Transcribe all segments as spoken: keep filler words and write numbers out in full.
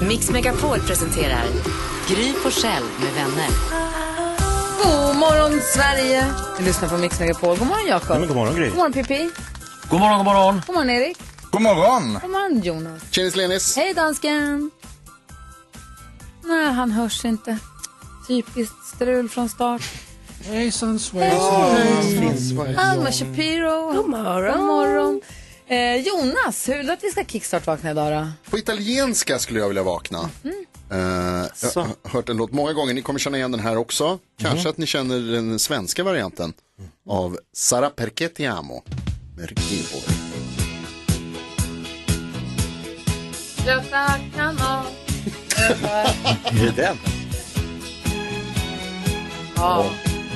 Mix Megapol presenterar Gry Forssell med vänner. God morgon Sverige. Vi lyssnar på Mix Megapol. God morgon Jakob. Ja, god morgon Gry. God morgon Pippi. God morgon, god morgon. God morgon Erik. God morgon. God morgon Jonas. Tjenis Lenis. Hej dansken. Nej, han hörs inte. Typiskt strul från start. Hejsan svejsan. Alma Shapiro. God morgon. God morgon. Eh, Jonas, hur vill du att vi ska kickstart-vakna idag då? På italienska skulle jag vilja vakna. Mm. Uh, jag har hört en låt många gånger. Ni kommer känna igen den här också. Kanske mm. att ni känner den svenska varianten mm. av Sarà perché ti amo med Ricky. Göta kanal. Är det den? Ja.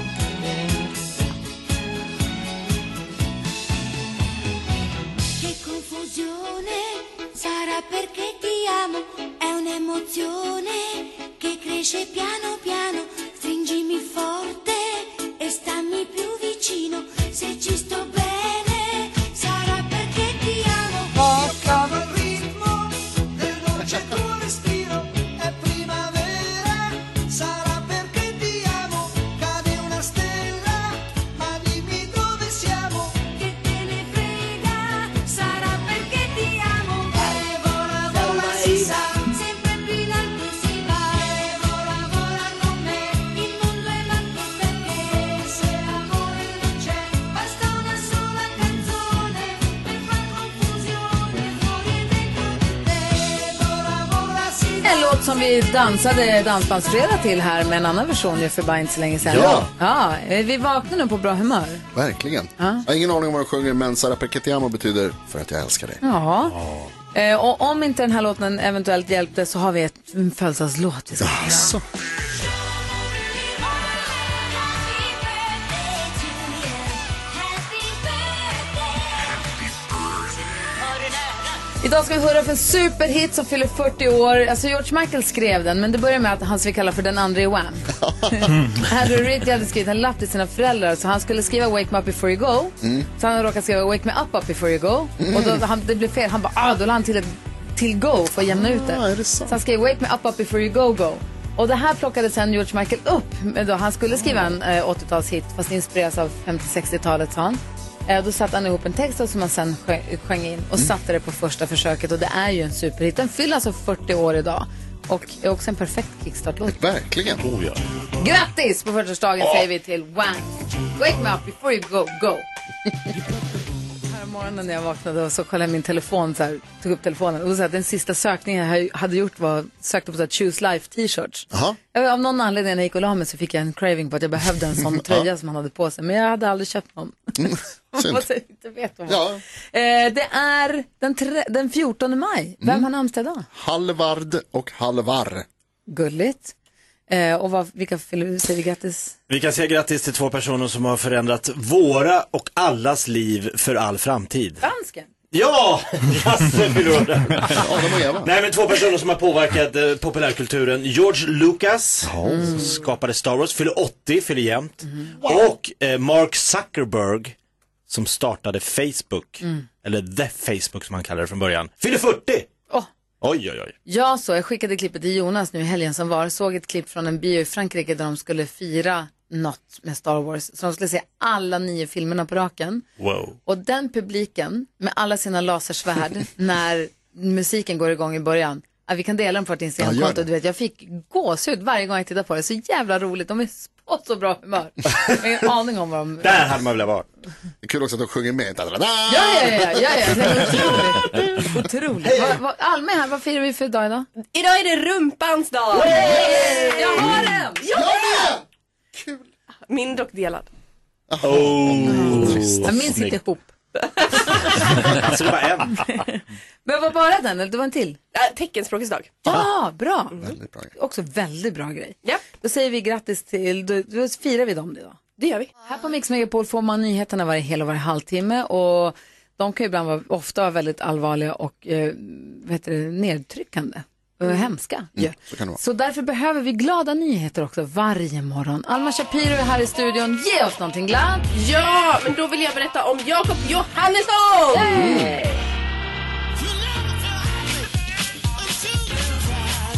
Sarà perché ti amo, è un'emozione che cresce piano piano, stringimi forte e stammi più vicino, se ci sto bene, sarà perché ti amo. Toccavo il ritmo del dolce tuo respiro, è primavera, sarà perché ti amo, cade una stella, ma dimmi dove siamo, che te ne frega, sarà perché ti amo. Sempre più in alto si va e vola, vola con me, il mondo è matto perché se amore non c'è, basta una sola canzone per far confusione fuori e dentro di te, vola, vola si va. En låt som vi dansade dansbandsfredag till här med en annan version ju för bara inte så länge sedan. Ja. Ja, vi vaknar nu på bra humör. Verkligen. Ja. Jag har ingen aning om vad de sjunger, men Sarà perché ti amo betyder för att jag älskar dig. Ja. Eh, och om inte den här låten eventuellt hjälpte så har vi ett födelsedagslåt vi ska spela. Alltså. Idag ska vi höra för en superhit som fyller fyrtio år. Alltså George Michael skrev den, men det börjar med att han vi kallar för den andra i Wham. Harry Ridley hade skrivit en lapp till sina föräldrar, så han skulle skriva Wake Me Up Before You Go. Mm. Så han råkade skriva Wake Me Up Up Before You Go. Mm. Och då, han, det blev fel. Han bara, ah, då la han till ett till Go för att jämna ut det. Ah, det så? Så han skrev Wake Me Up Up Before You Go Go. Och det här plockade sen George Michael upp. Men då han skulle skriva en eh, åttiotalshit, fast inspireras av femtio-sextiotalet, sa han. Eh, då satte han ihop en text som han sen sjöng, sjöng in och mm. satte det på första försöket. Och det är ju en superhit. Den fyller alltså fyrtio år idag. Och är också en perfekt kickstart-låt. Verkligen. Oh, ja. Grattis på födelsedagen oh. säger vi till Wham! Wake me up before you go, go! Här morgonen när jag vaknade och så kollade jag min telefon så här, tog upp telefonen och så att den sista sökningen jag hade gjort var sökte på så här Choose Life t-shirts. Uh-huh. Av någon anledning när jag gick och la mig så fick jag en craving på att jag behövde en sån tröja som han hade på sig, men jag hade aldrig köpt någon. Mm. inte vet ja. eh, det är den, tre- den fjortonde maj. Vem mm. har namnsdag idag? Halvard och Halvar. Gulligt. Eh, och vad, vilka säger vi grattis? Vi kan säga grattis till två personer som har förändrat våra och allas liv för all framtid. Dansken? Ja! Lasse förlorade. Ja, de är Nej, men två personer som har påverkat eh, populärkulturen. George Lucas, mm. som skapade Star Wars, fyller åttio, fyller jämt. Mm. Wow. Och eh, Mark Zuckerberg, som startade Facebook. Mm. Eller The Facebook som han kallade det från början. Fyller fyrtio! Oh. Oj, oj, oj. Ja, så jag skickade klippet till Jonas nu i helgen som var. Såg ett klipp från en bio i Frankrike där de skulle fira något med Star Wars. Så de skulle se alla nio filmerna på raken. Wow. Och den publiken med alla sina lasersvärd när musiken går igång i början. Ja, vi kan dela dem på ett Instagramkonto. Du vet, jag fick gåshud varje gång jag tittade på det. Så jävla roligt. De är på så bra humör. Jag har ingen aning om vad de... Där hade man velat vara. Det är kul också att de sjunger med. Ja, ja, ja, ja, ja, ja. Det är otroligt. Otroligt. Va, va, Alme här, vad firar vi för dag idag? Idag är det rumpans dag. Hey! Jag har den! Jag med! Kul. Mindre och delad. Oh. Oh. Jag minns inte ihop. Alltså det var en. Men var bara den, eller det var en till? Äh, teckenspråkets dag. Ja, bra. Mm. Väldigt bra. Också väldigt bra grej. Yep. Då säger vi grattis till, då, då firar vi dem det då. Det gör vi. Här på Mix Megapol får man nyheterna varje hel och varje halvtimme. Och de kan ju ibland vara, ofta vara väldigt allvarliga och eh, vad heter det, nedtryckande. Och hemska. Mm, ja. så, kan det vara. Så därför behöver vi glada nyheter också varje morgon. Alma Shapiro är här i studion. Ge oss någonting glatt. Ja, men då vill jag berätta om Jakob Johannesson. Hey!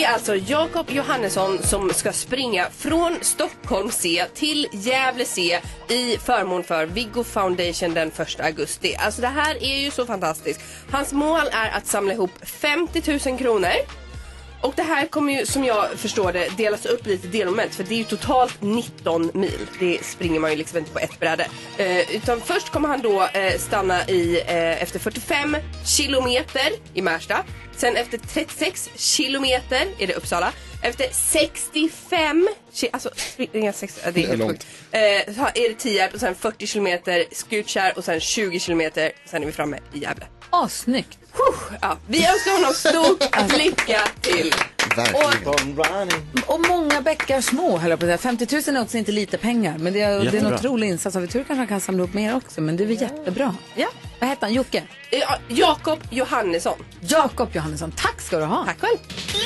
Det är alltså Jakob Johannesson som ska springa från Stockholm C till Gävle C i förmån för Viggo Foundation den första augusti. Alltså det här är ju så fantastiskt. Hans mål är att samla ihop femtio tusen kronor. Och det här kommer ju, som jag förstår det, delas upp lite delmoment. För det är ju totalt nitton mil. Det springer man ju liksom inte på ett bräde. Eh, utan först kommer han då eh, stanna i eh, efter fyrtiofem kilometer i Märsta. Sen efter trettiosex kilometer är det Uppsala. Efter sextiofem alltså sextio, det är helt sjukt. Eh, är det Tierp och sen fyrtio kilometer Skutskär och sen tjugo kilometer. Sen är vi framme i Gävle. Åh, oh, snyggt. Ja, vi önskar honom stort lycka till. Och, och många bäckar små, höll jag på att säga. femtio tusen är också inte lite pengar, men det är, det är en otrolig insats. Vi tror kanske han kan samla upp mer också, men det är väl jättebra. Ja. Vad heter han? Jocke? Ja, Jakob Johannesson. Jakob Johannesson, tack ska du ha. Tack själv.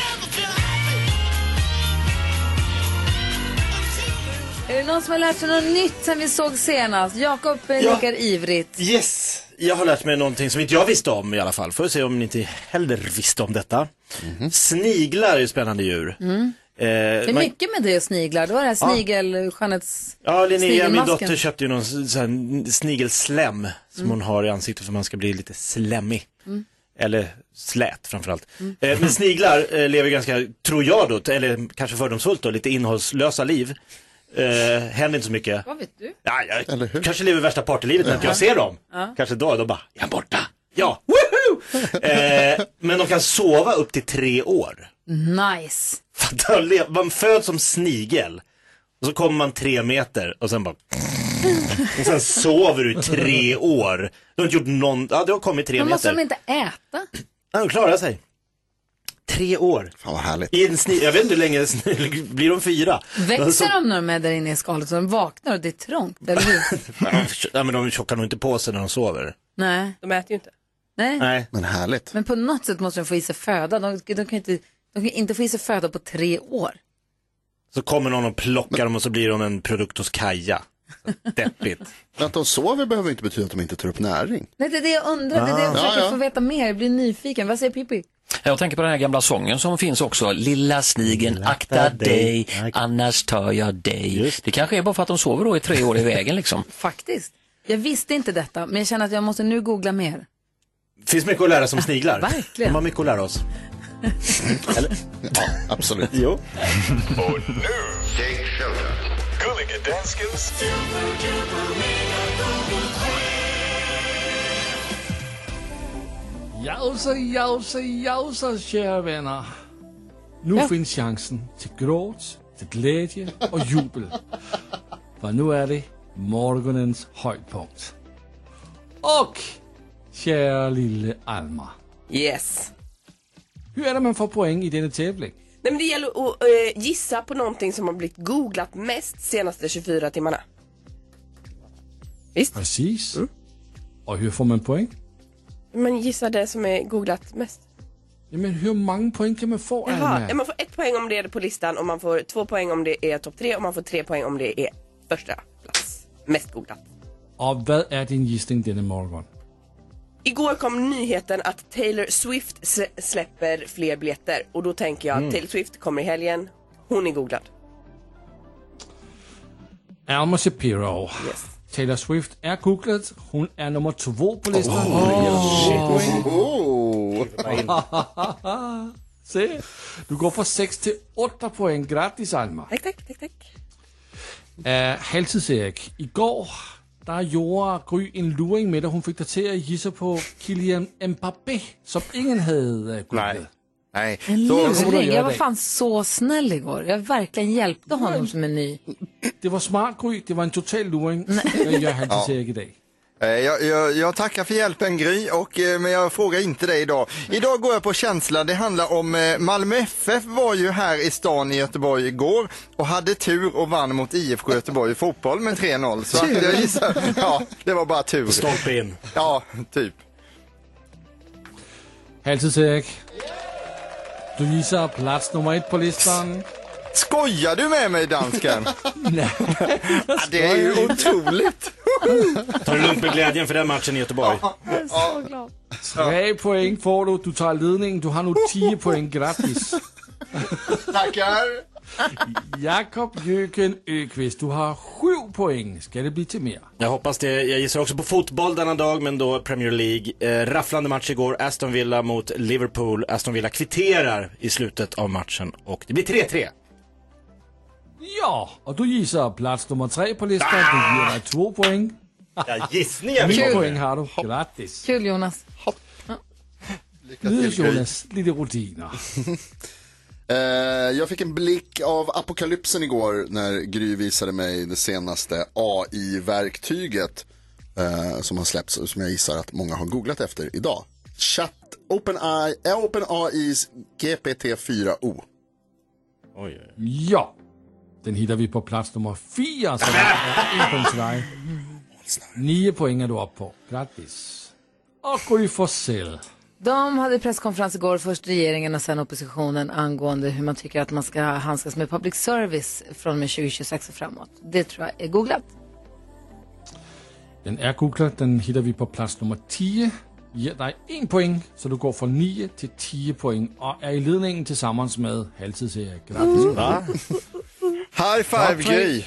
Är det någon som har lärt sig något nytt sen vi såg senast? Jakob ja. Nickar ivrigt. Yes, jag har lärt mig någonting som inte jag visste om i alla fall. Får se om ni inte heller visste om detta. Mm-hmm. Sniglar är ju spännande djur. Mm. Eh, det är man... mycket med det och sniglar. Det var det här snigel, ja. Skönhets... Ja, Linnea, min dotter köpte ju någon sån här snigelslem som mm. hon har i ansiktet för man ska bli lite slemmig. Mm. Eller slät framförallt. Mm. Eh, men sniglar eh, lever ganska, tror jag då, eller kanske fördomsfullt då, lite innehållslösa liv. Uh, händer inte så mycket. Vad vet du? Ja, jag kanske lever värsta partylivet när uh-huh. jag ser dem. Uh-huh. Kanske då, då bara, jag är borta. Ja, woohoo! uh, men de kan sova upp till tre år. Nice. Man föds som snigel. Och så kommer man tre meter och sen bara... och sen sover du i tre år. Du har inte gjort någon... Ja, du har kommit tre men meter. Men måste de inte äta? Ja, de klarar sig. Tre år. Fan vad härligt. I en sni- jag vet inte hur länge blir de fyra. Växer så... de när de är där inne i skalet så de vaknar och det är trångt, eller hur? ja, men de tjockar nog inte på sig när de sover. Nej. De äter ju inte. Nej. Nej. Men härligt. Men på något sätt måste de få i sig föda. De, de, kan, inte, de kan inte få i sig föda på tre år. Så kommer någon och plockar dem och så blir de en produkt hos Kaja. Deppigt. Men att de sover behöver inte betyda att de inte tar upp näring. Nej, det är det jag undrar. Det är det jag försöker ja, ja. få veta mer. Jag blir nyfiken. Vad säger Pippi? Jag tänker på den här gamla sången som finns också. Lilla snigen, akta dig, annars tar jag dig. Just. Det kanske är bara för att de sover då i tre år i vägen liksom. Faktiskt. Jag visste inte detta, men jag känner att jag måste nu googla mer. Finns mycket att lära som sniglar. Verkligen. De har mycket att lära oss. Eller? Ja, absolut. Jo. Och nu, Take Shelter. Gulliga Danskens Jausa, jausa, jausa, kära vänner. Nu ja. finns chansen till gråt, till glädje och jubel. För nu är det morgonens höjdpunkt. Och, kära lille Alma. Yes. Hur är det man får poäng i denna tävling? Nej, men det gäller att äh, gissa på någonting som har blivit googlat mest senaste tjugofyra timmarna. Visst? Precis. Mm. Och hur får man poäng? Man gissar det som är googlat mest. Ja, men hur många poäng kan man få? Jaha, ja, man får ett poäng om det är på listan och man får två poäng om det är topp tre och man får tre poäng om det är första plats. Mest googlat. Och vad är din gissning denna morgon? Igår kom nyheten att Taylor Swift slä- släpper fler biljetter. Och då tänker jag att mm. Taylor Swift kommer i helgen. Hon är googlad. Alma Shapiro. Yes. Taylor Swift är googlad. Hon är nummer två på listan. Oh, oh, oh. Se, du går från sex till åtta poäng. Grattis, Alma. Tack, tack, tack, tack. Uh, Halvtids-Erik. Igår... der gjorde Gry en luring med, at hun fik dig til at gisse på Kylian Mbappé, som ingen havde uh, Nej. Nej. En luring? Jag var fan så snäll igår. Jag verkligen hjälpte honom som en ny. Det var smart, Gry. Det var en total luring. Jag gör Halvtids-Erik idag. Jag, jag, jag tackar för hjälpen, Gry, och, men jag frågar inte dig idag. Idag går jag på känsla. Det handlar om Malmö F F var ju här i stan i Göteborg igår och hade tur och vann mot I F K Göteborg i fotboll med tre noll. Så att jag gissar, ja, det var bara tur. Stolpe in. Ja, typ. Halvtids-Erik. Du gissar plats nummer ett på listan. Skojar du med mig, dansken? Nej. Ja, det är ju otroligt. Tar du lugnt med glädjen för den matchen i Göteborg? Jag är så glad. Tre poäng får du. Du tar ledningen. Du har nu tio poäng. Grattis. Tackar! Jakob Jöken Öqvist, du har sju poäng. Ska det bli till mer? Jag hoppas det. Jag gissar också på fotboll denna dag, men då Premier League. Eh, rafflande match igår. Aston Villa mot Liverpool. Aston Villa kvitterar i slutet av matchen och det blir tre tre. Ja, och du gissar plats nummer tre på listan. Det ger dig två poäng. Ja, gissningar. Nio poäng har du. Grattis. Kul, Jonas. Nu Jonas, lite rutiner. Uh, jag fick en blick av apokalypsen igår när Gry visade mig det senaste A I-verktyget uh, som har släppts och som jag gissar att många har googlat efter idag. Chat OpenAI, OpenAI's G P T fyra O. Oj, oj. Ja, den hittar vi på plats nummer fyra. Så det är en poäng till dig. Nio poäng är du upp på. Grattis. Och Gry Forssell. De hade presskonferens igår, först regeringen och sen oppositionen, angående hur man tycker att man ska handskas med public service från och med tjugo tjugosex och framåt. Det tror jag är googlat. Den är googlat, den hittar vi på plats nummer tio. Ger dig en poäng, så du går från nio till tio poäng och är i ledningen tillsammans med halvtids-Erik. Grattis. Va? High five, Gry!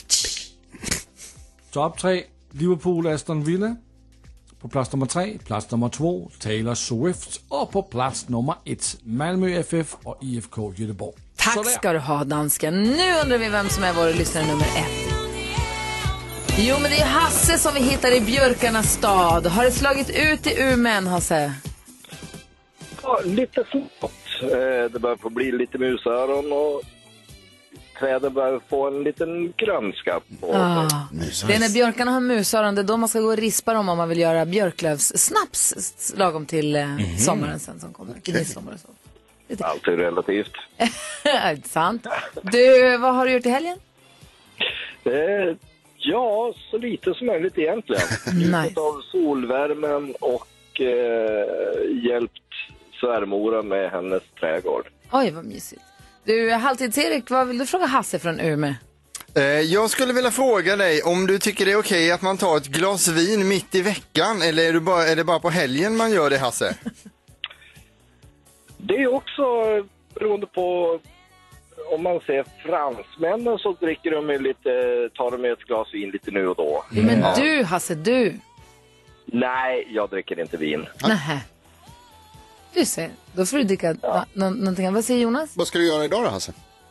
Top tre, Liverpool, Aston Villa. På plats nummer tre, plats nummer två, Taylor Swift. Och på plats nummer ett, Malmö F F och I F K Göteborg. Tack Sådär. ska du ha, dansken. Nu undrar vi vem som är vår lyssnare nummer ett. Jo, men det är Hasse som vi hittar i Björkarnas stad. Har det slagit ut i Umeå, Hasse? Ja, lite smått. Det börjar få bli lite musöron och träden börjar få en liten grönska på Ah. sig. Det är när björkarna har musöron, det är då man ska gå och rispa dem om man vill göra björklövssnaps lagom till eh, Mhm. sommaren sen som kommer. Okay. Sommar och så. Allt är relativt. Sant. Du, vad har du gjort i helgen? Eh, ja, så lite som möjligt egentligen. Njutit av solvärmen och eh, hjälpt svärmora med hennes trädgård. Oj, vad mysigt. Du, Halvtids-Erik, vad vill du fråga Hasse från Umeå? Eh, Jag skulle vilja fråga dig om du tycker det är okej att man tar ett glas vin mitt i veckan, eller är, du bara, är det bara på helgen man gör det, Hasse? Det är också beroende på om man ser fransmännen så dricker de ju lite, tar de med ett glas vin lite nu och då. Men Ja. du, Hasse, du. Nej, jag dricker inte vin. Nähä. Du ser, då får du dricka ja. nå- någonting. Vad säger Jonas? Vad ska du göra idag då, Hasse?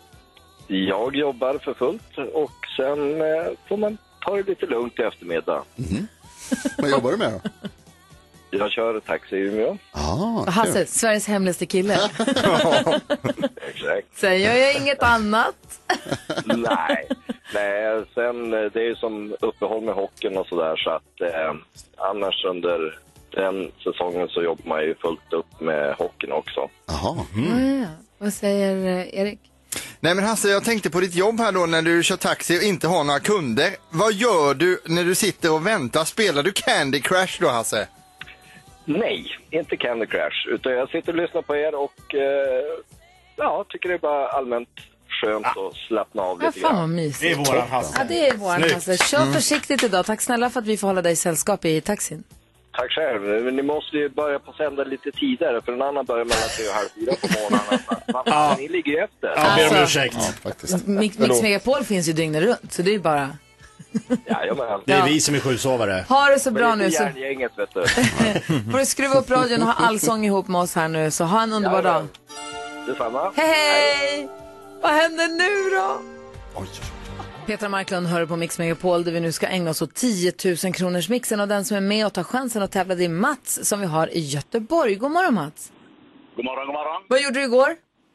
Jag jobbar för fullt och sen eh, får man ta det lite lugnt i eftermiddag. Mm. Vad jobbar du med då? Jag kör taxi i Umeå. Ah, Hasse, Sveriges hemligaste kille. Exakt. Sen gör jag inget annat. Nej, nej, sen eh, det är ju som uppehåll med hockeyn och sådär så att eh, annars under den säsongen så jobbar man ju fullt upp med hockeyn också. Jaha. Mm. Ja. Vad säger eh, Erik? Nej men Hasse, jag tänkte på ditt jobb här då när du kör taxi och inte har några kunder. Vad gör du när du sitter och väntar? Spelar du Candy Crush då, Hasse? Nej, inte Candy Crush, utan jag sitter och lyssnar på er och eh, ja, tycker det är bara allmänt skönt att slappna av Ja, lite fan vad grann. mysigt. Det är våran Hasse. Ja, det är våran Snyggt. Hasse. Kör försiktigt idag. Tack snälla för att vi får hålla dig i sällskap i taxin. Tack själv, men ni måste ju börja på sända lite tidigare för en annan börjar mellan tre och halv fyra på morgonen. Ja. Ni ligger ju efter. Ja, ber om Alltså- ursäkt. Ja, faktiskt. Mix, Mix Megapol finns ju dygnet runt, så det är ju bara... Jajamän. Det är Ja. vi som är sjusovare. Ha det så bra Men nu, lite så järngänget, vet du. får du skruva upp radion och ha allsång ihop med oss här nu. Så ha en underbar dag. Jajamän. Detsamma. Hej, hej! Vad händer nu då? Oj. Petra Marklund hör på Mix Megapol där vi nu ska ägna oss åt tio tusen kronors mixen och den som är med och tar chansen att tävla det är Mats som vi har i Göteborg. God morgon Mats. God morgon, god morgon. Vad gjorde du igår?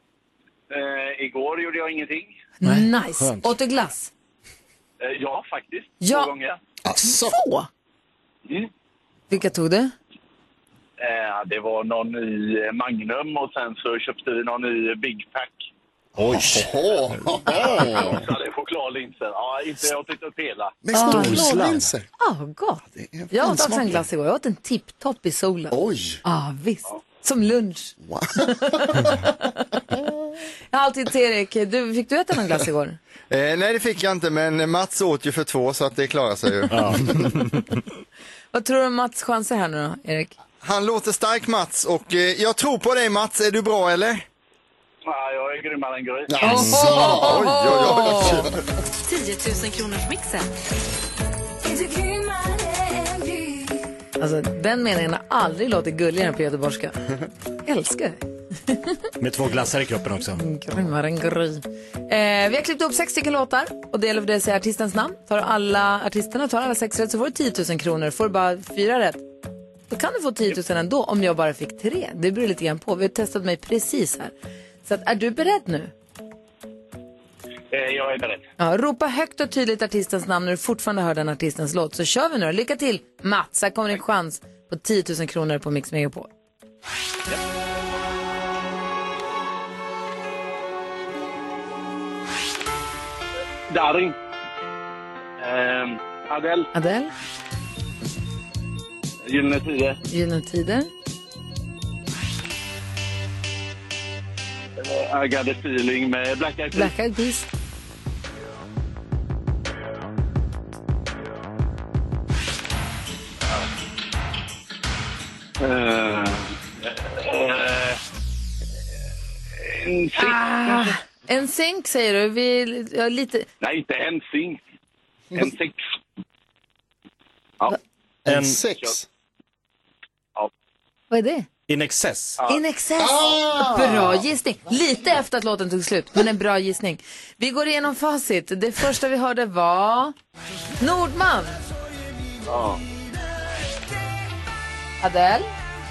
Eh, igår gjorde jag ingenting. Nice. skönt. Åt du glass? Eh, ja, faktiskt. Ja. Två gånger. Asså. Två? Mm. Vilka tog du? Eh, det var någon ny eh, Magnum och sen så köpte vi någon ny Big Pack. Oj. Oh, Så hade jag chokladlinser. Ja, inte jag åt inte upp hela. med Ah, storlinser. Ja, ah, gott. Det är Jag åt också en finsmakligt. glass igår. Jag åt en tipptopp i solen. Oj. Ja, ah, visst. Som lunch. Wow. Jag har alltid Erik, du, fick du äta någon glass igår? Eh, nej det fick jag inte, men Mats åt ju för två så att det klarar sig ju. Vad tror du om Mats chanser här nu då, Erik? Han låter stark Mats och eh, jag tror på dig Mats, är du bra eller? Ja, jag är grymmare än Gry. Alltså, oj, oj, oj. tio tusen kronors mixen. Alltså, den meningen har aldrig låtit gulligare än på göteborgska. Älskar det. Med två glassar i kroppen också. Grymmare än Gry. Eh, vi har klippt upp sex stycken låtar. Och det gäller för dig att säga artistens namn. Tar alla artisterna, tar alla sex rätt så får du tio tusen kronor. Får du bara fyra rätt, då kan du få tio tusen ändå om jag bara fick tre. Det beror lite grann på. Vi har testat mig precis här. Så att, är du beredd nu? Jag är beredd. Ja, ropa högt och tydligt artistens namn när du fortfarande hör den artistens låt. Så kör vi nu. Lycka till, Mats. Här kommer din chans på tio tusen kronor på Mix Megapol. Ja. Darin. Eh, Adele. Adele. Gyllene Tider. Gyllene Tider. I got a feeling med Black Eyed Peas. Black Eyed Peas. Uh, uh, en synk. Ah, en synk säger du. Vi, ja, lite... Nej, inte en synk. En sex. Ja. En sex? Ja. Vad är det? In excess. Ja. In excess. Ah! Bra gissning. Lite efter att låten tog slut, men en bra gissning. Vi går igenom facit. Det första vi hörde var Nordman. Ja. Adele.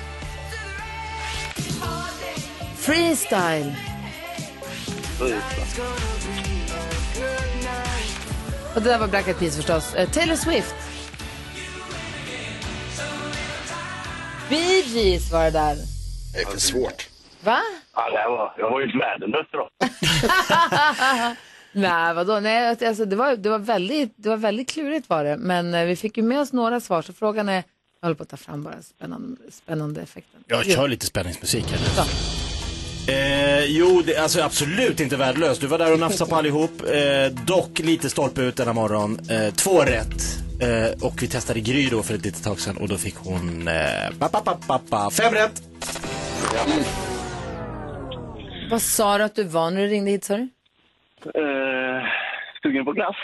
Freestyle. Freestyle. Och det där var Black Eyed Peas förstås. Uh, Taylor Swift. Bee Gees var det där. Det är för svårt. Va? Ja, det var, jag var ju värdelös då. Nej, vadå? Nej, alltså, det, var, det, var väldigt, det var väldigt klurigt var det. Men eh, vi fick ju med oss några svar. Så frågan är, jag håller på att ta fram bara spännande, spännande effekten. Jag kör lite spänningsmusik här nu. Eh, jo, det, alltså absolut inte värdelöst. Du var där och nafsade på allihop. Eh, dock lite stolpe ut denna morgon. Eh, två rätt. Eh, och vi testade Gry då för ett litet tag sedan. Och då fick hon eh, pappa, pappa, pappa, fem rätt. Mm. Vad sa du att du var när du ringde hit, sa du? Uh, sugen på glass.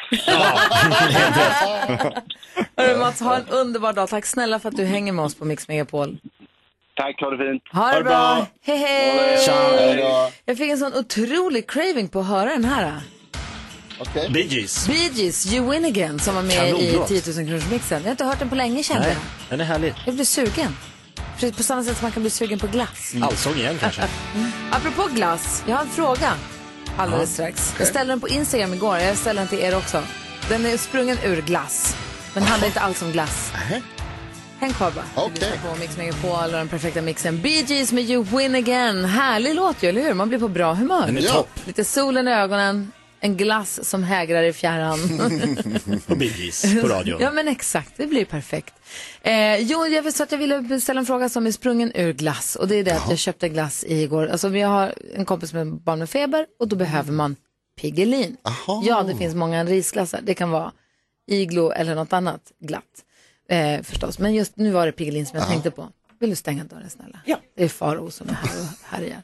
Hörru, Mats, ha en underbar dag. Tack snälla för att du hänger med oss på Mix Megapol. Tack, ha det fint. Ha det bra. Hej, hej. Ciao. Jag fick en sån otrolig craving på att höra den här. Okay. Bee Gees. Bee Gees, You Win Again, som var med Kanonlåt. i tio tusen kronors mixen. Jag har inte hört den på länge, kände jag. Den är härlig. Jag blir sugen. Precis på samma sätt som man kan bli sugen på glass. Mm. Allsång igen kanske. Mm. Apropå glass, jag har en fråga alldeles strax. Jag ställde den på Instagram igår, jag ställer den till er också. Den är sprungen ur glass, men handlar inte alls om glass. Häng kvar bara. Okej. På Mix Megapol och den perfekta mixen. Bee Gees med You Win Again. Härlig låt ju, eller hur? Man blir på bra humör. Den är topp. Lite solen i ögonen. En glass som hägrar i fjärran. Och Bee Gees på radion. Ja, men exakt, det blir perfekt. Eh, jo, jag sa att jag ville ställa en fråga som är sprungen ur glass. Och det är det att jag köpte glass igår. Alltså vi har en kompis med barn med feber. Och då behöver man Piggelin. Aha. Ja, det finns många risglassar. Det kan vara Iglo eller något annat glatt. Eh, förstås, men just nu var det Piggelin som jag Aha. tänkte på. Vill du stänga dörren snälla? Ja. Det är Faro som är här och härjar.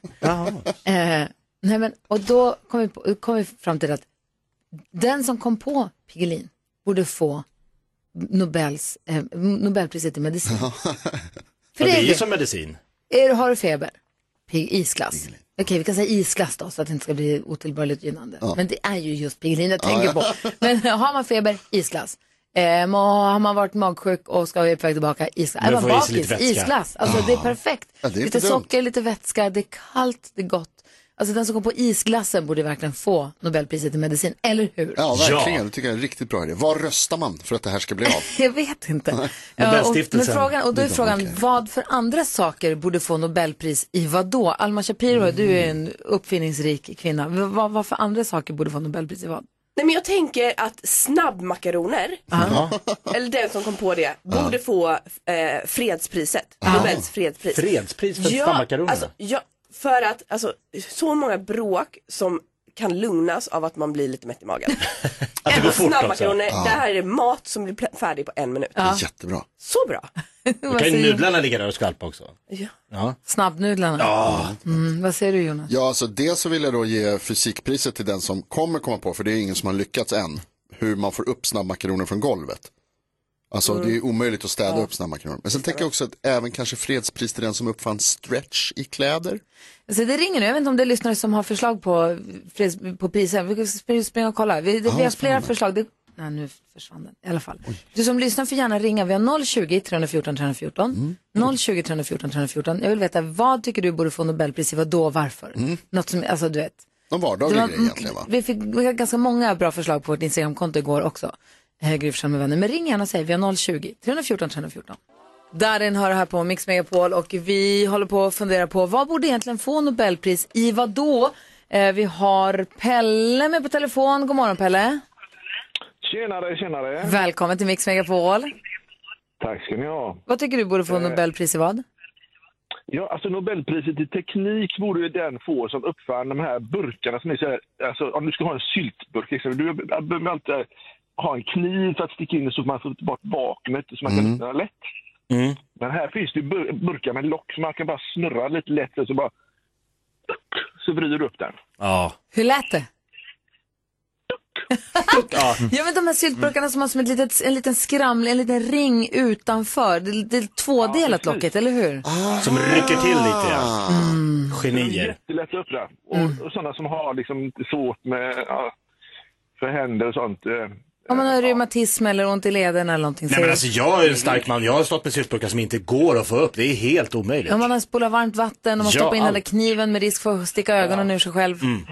eh, nej men, och då kom vi, på, kom vi fram till att den som kom på Piggelin borde få Nobels, eh, Nobelpriset i medicin. För ja, det är ju som medicin. Är, har du feber? Pig, isglass. Okej, okay, vi kan säga isglass då, så att det inte ska bli otillbörligt gynnande. Ja. Men det är ju just Piggelin jag tänker ja, ja. på. Men har man feber, isglass. Eh, har man varit magsjuk och ska vi på väg tillbaka, isglass. Är man bakis, isglass. Alltså ja. det är perfekt. Ja, det är lite dumt. Socker, lite vätska, det är kallt, det är gott. Alltså den som går på isglassen borde verkligen få Nobelpriset i medicin, eller hur? Ja, verkligen. Ja. Det tycker jag är en riktigt bra idé. Var röstar man för att det här ska bli av? Jag vet inte. Ja, och, men frågan, och då är frågan, okay. vad för andra saker borde få Nobelpris i vad då? Alma Shapiro, mm. du är en uppfinningsrik kvinna. Vad, vad för andra saker borde få Nobelpris i vad? Nej, men jag tänker att snabbmakaroner, eller den som kom på det, borde få eh, fredspriset. Nobels fredspris. Fredspris för ja, snabbmakaroner? Alltså, ja, för att alltså, så många bråk som kan lugnas av att man blir lite mätt i magen. Att det går fort Snabbmakaroner, också. det här är mat som blir färdig på en minut. Ja. Jättebra. Så bra. Då kan ju nudlarna ligga där och skvalpa också. Ja. Ja. Snabbnudlarna. Ja. Mm, vad säger du, Jonas? Ja, alltså dels så vill jag då ge fysikpriset till den som kommer komma på, för det är ingen som har lyckats än, hur man får upp snabbmakaroner från golvet. Alltså Mm. det är omöjligt att städa Ja. upp snabbmakaroner. Men sen tänker jag också att även kanske fredspris till den som uppfann stretch i kläder. Alltså det ringer nu, jag vet inte om det är lyssnare som har förslag på, på priser. Vi kan springa och kolla. Vi, det, Ja, vi har flera spännande. förslag. Det, nej, nu försvann den i alla fall. Du som lyssnar får gärna ringa. Vi har noll tjugo, tre fjorton, tre fjorton. Mm. noll tjugo, tre fjorton, tre fjorton. Jag vill veta, vad tycker du borde få Nobelpris i, vad då, varför? Något som, alltså du vet. Någon vardaglig Det var- grej egentligen, va? Vi fick vi har ganska många bra förslag på vårt Instagramkonto igår också. Gryfsson med vänner. Men ring gärna och säg, vi har noll tjugo, tre fjorton, tre fjorton. Darin hör här på Mix Megapol och vi håller på att fundera på vad borde egentligen få Nobelpris i vad då? Eh, vi har Pelle med på telefon. God morgon, Pelle. Tjenare, tjenare. Välkommen till Mix Megapol. Tack ska ni ha. Vad tycker du borde få Nobelpris i vad? Ja, alltså Nobelpriset i teknik borde ju den få som uppfann de här burkarna som är så här, alltså om du ska ha en syltburk, liksom, du behöver alltid ha en kniv för att sticka in så att man får bort vakuumet så man kan Mm. öppna lätt. Mm. Men här finns det ju bur- burkar med lock så man kan bara snurra lite lätt och så bara så vrider du upp den. Ja. Hur lät det? Ja. Ja, men de här syltburkarna som har som ett litet, en liten skraml, en liten ring utanför. Det, det är tvådelat locket, eller hur? Som rycker till lite, ja. Mm. Genier. Jättelätt att öppna. Och, och sådana som har liksom lite svårt med ja, för händer och sånt. eh, Om man har reumatism eller ont i leden eller någonting. Nej så- men alltså jag är en stark man, jag har stått med syltburkar som inte går att få upp, det är helt omöjligt. Om man har spolat varmt vatten och man Ja, stoppar in den där allt. kniven med risk för att sticka ögonen ur sig själv. Mm.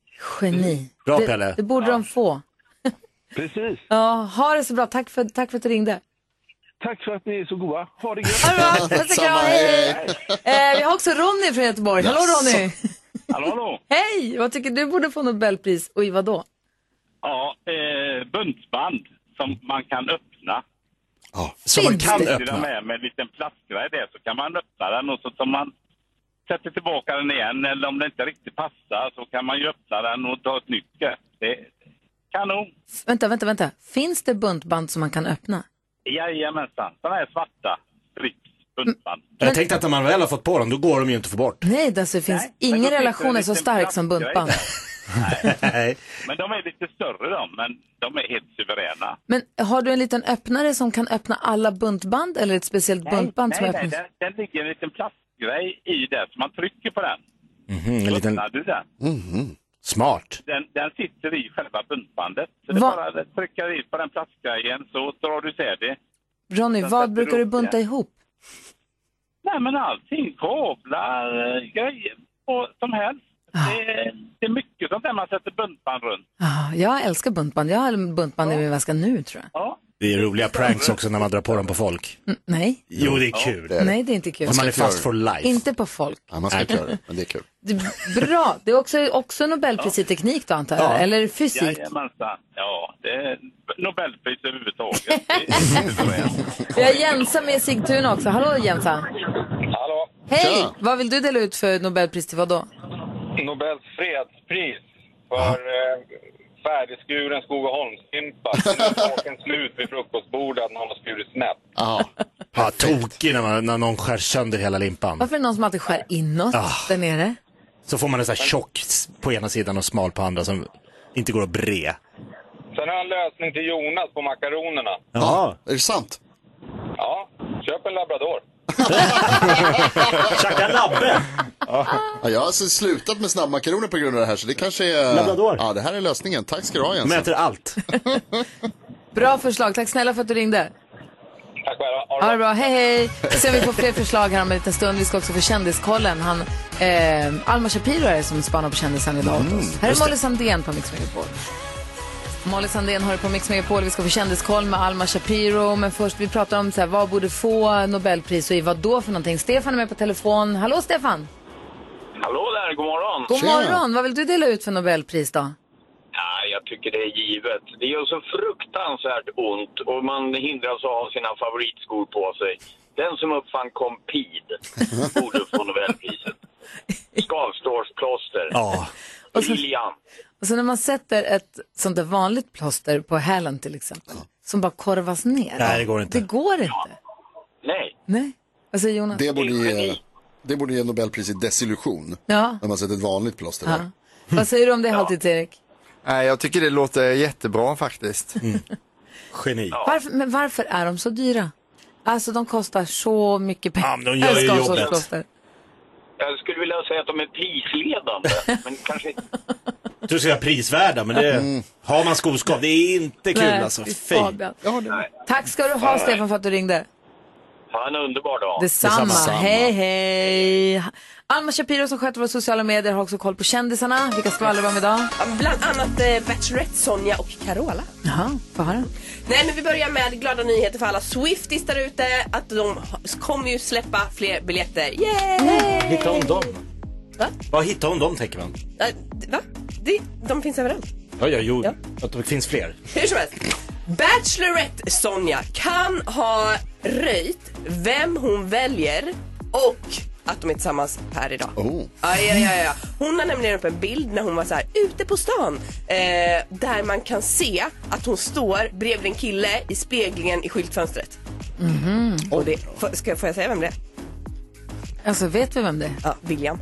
Geni. Bra, det, Pelle. Det borde de få. Precis. Ja, ha det så bra. Tack för, tack för att du ringde. Tack för att ni är så goda. Ha det gött. Ha det bra. Puss och kram. Hej. Eh, vi har också Ronny från Göteborg. Hallå Ronny. Hallå, hallå. Hej. Vad tycker du borde få Nobelpris och i vad då? Ja, eh, bundsband som man kan öppna. Ja, som man kan Till och öppna. med med en liten plastgrej där så kan man öppna den och så tar man sätter tillbaka den igen. Eller om det inte riktigt passar så kan man ju öppna den och ta ett nytt grepp. Det är kanon. Vänta, vänta, vänta. Finns det buntband som man kan öppna? Jajamensan, sådana här svarta strips, bundsband. Jag tänkte att när man väl har fått på dem, då går de ju inte att få bort. Nej, alltså, det finns Nej, men ingen då finns det relation en är så liten stark som plastgrej buntband. Nej. Men de är lite större de, men de är helt suveräna. Men har du en liten öppnare som kan öppna alla buntband eller ett speciellt buntband som nej, nej, öppnas? där, där ligger en liten plastgrej i där, så man trycker på den. Mhm, en Så liten... öppnar du den. Mhm. Smart. Den, den sitter i själva buntbandet. Så det Va? bara att trycka i på den plastgrejen så drar du isär det. Ronny, Sen vad sätter brukar du du upp bunta det. ihop? Nej men allting, kablar, eh, grejer och som helst. Det, är, det är mycket sånt där man sätter buntband runt. Ah, jag älskar buntband. Jag har en buntband i min väska nu, tror jag. Ja. Det är roliga pranks också när man drar på dem på folk. Mm, nej. Jo, det är kul. det är det. Nej, det är inte kul. Om man är fast for life. Inte på folk. Ja, man ska inte göra det, men det är kul. Det, bra. Det är också, också Nobelpris i teknik då, antar jag. Ja. Eller fysik. Jajamensan. Ja, det är Nobelpris överhuvudtaget. Det är suveränt. Vi har Jensa med i Sigtuna också. Hallå Jensa. Hallå. Hej! Tja. Vad vill du dela ut för Nobelpris till vad då? Nobels fredspris för eh, färdigskuren Skogaholmslimpa. Smaken slut vid frukostbordet att någon har skurit snett. Ja, Ja, tokig när, man, när någon skär sönder hela limpan. Varför är det någon som alltid skär inåt Ah. där nere? Så får man en sån här tjock s- på ena sidan och smal på andra som inte går att bre. Sen har jag en lösning till Jonas på makaronerna. Ja. är det sant? Ja, köp en labrador. Tjacka labbe! Ja, jag har alltså slutat med snabbmakaroner på grund av det här, så det kanske är... Labrador. Ja, det här är lösningen. Tack ska du ha, Jens. Mäter allt. Bra förslag. Tack snälla för att du ringde. Tack själva. Ha det bra. Hej, hej. Vi ser om vi får fler förslag här om en liten stund. Vi ska också få kändiskollen. Han, eh, Alma Shapiro är det som spanar på kändisen idag åt oss. Här är Molly Sandén på Mix Megapol. Molly Sandén har det på Mix Megapol. Vi ska få kändiskoll med Alma Shapiro. Men först vi pratar om så här, vad borde få Nobelpris och i vad då för någonting. Stefan är med på telefon. Hallå Stefan. Hallå där, god morgon. God Tjena. morgon. Vad vill du dela ut för Nobelpris då? Ja, jag tycker det är givet. Det gör så fruktansvärt ont och man hindras att ha sina favoritskor på sig. Den som uppfann Compid borde få Nobelpriset. Skavstårsplåster. Ja. Och så, Lilian. Och så när man sätter ett sånt där vanligt plåster på hälen till exempel, som bara korvas ner. Nej, det går inte. Det går inte. Nej. Nej. Vad säger Jonas? Det borde ge, det borde ge Nobelpris i desillusion. Ja. När man sätter ett vanligt plåster Ja. där. Vad säger du om det, Halvtids Erik? Nej, jag tycker det låter jättebra faktiskt. Mm. Geni. Varför, men varför är de så dyra? Alltså de kostar så mycket pengar. Ja, men de gör ju jobbet. Jag skulle vilja säga att de är prisledande, men kanske inte. Du ska säga prisvärda, men det Mm. har man skoskav. Det är inte kul. Nej, Alltså. fy Fy. Fabian. Tack ska du ha, Stefan, för att du ringde. Ha en underbar dag. Detsamma. Detsamma. Hej, hej. Alma Shapiro som sköter våra sociala medier har också koll på kändisarna. Vilka skvallrar vi om idag? Bland annat eh, Bachelorette, Sonja och Carola. Jaha, få höra. Nej, men vi börjar med glada nyheter för alla Swifties där ute. Att de kommer ju släppa fler biljetter. Yay! Hittar hon dem? Va? Vad hittar hon dem, tänker man? Äh, va? Det, de finns överallt. Ja, ja, jo. Ja. Att det finns fler. Hur som helst. Bachelorette Sonja kan ha röjt vem hon väljer och att de är tillsammans här idag. Oh. Ja, ja, ja, ja. Hon har nämligen upp en bild när hon var så här ute på stan eh, där man kan se att hon står bredvid en kille i speglingen i skyltfönstret. Mhm. Och det, får, ska, får jag säga vem det är? Alltså, vet vi vem det är? Ja, William.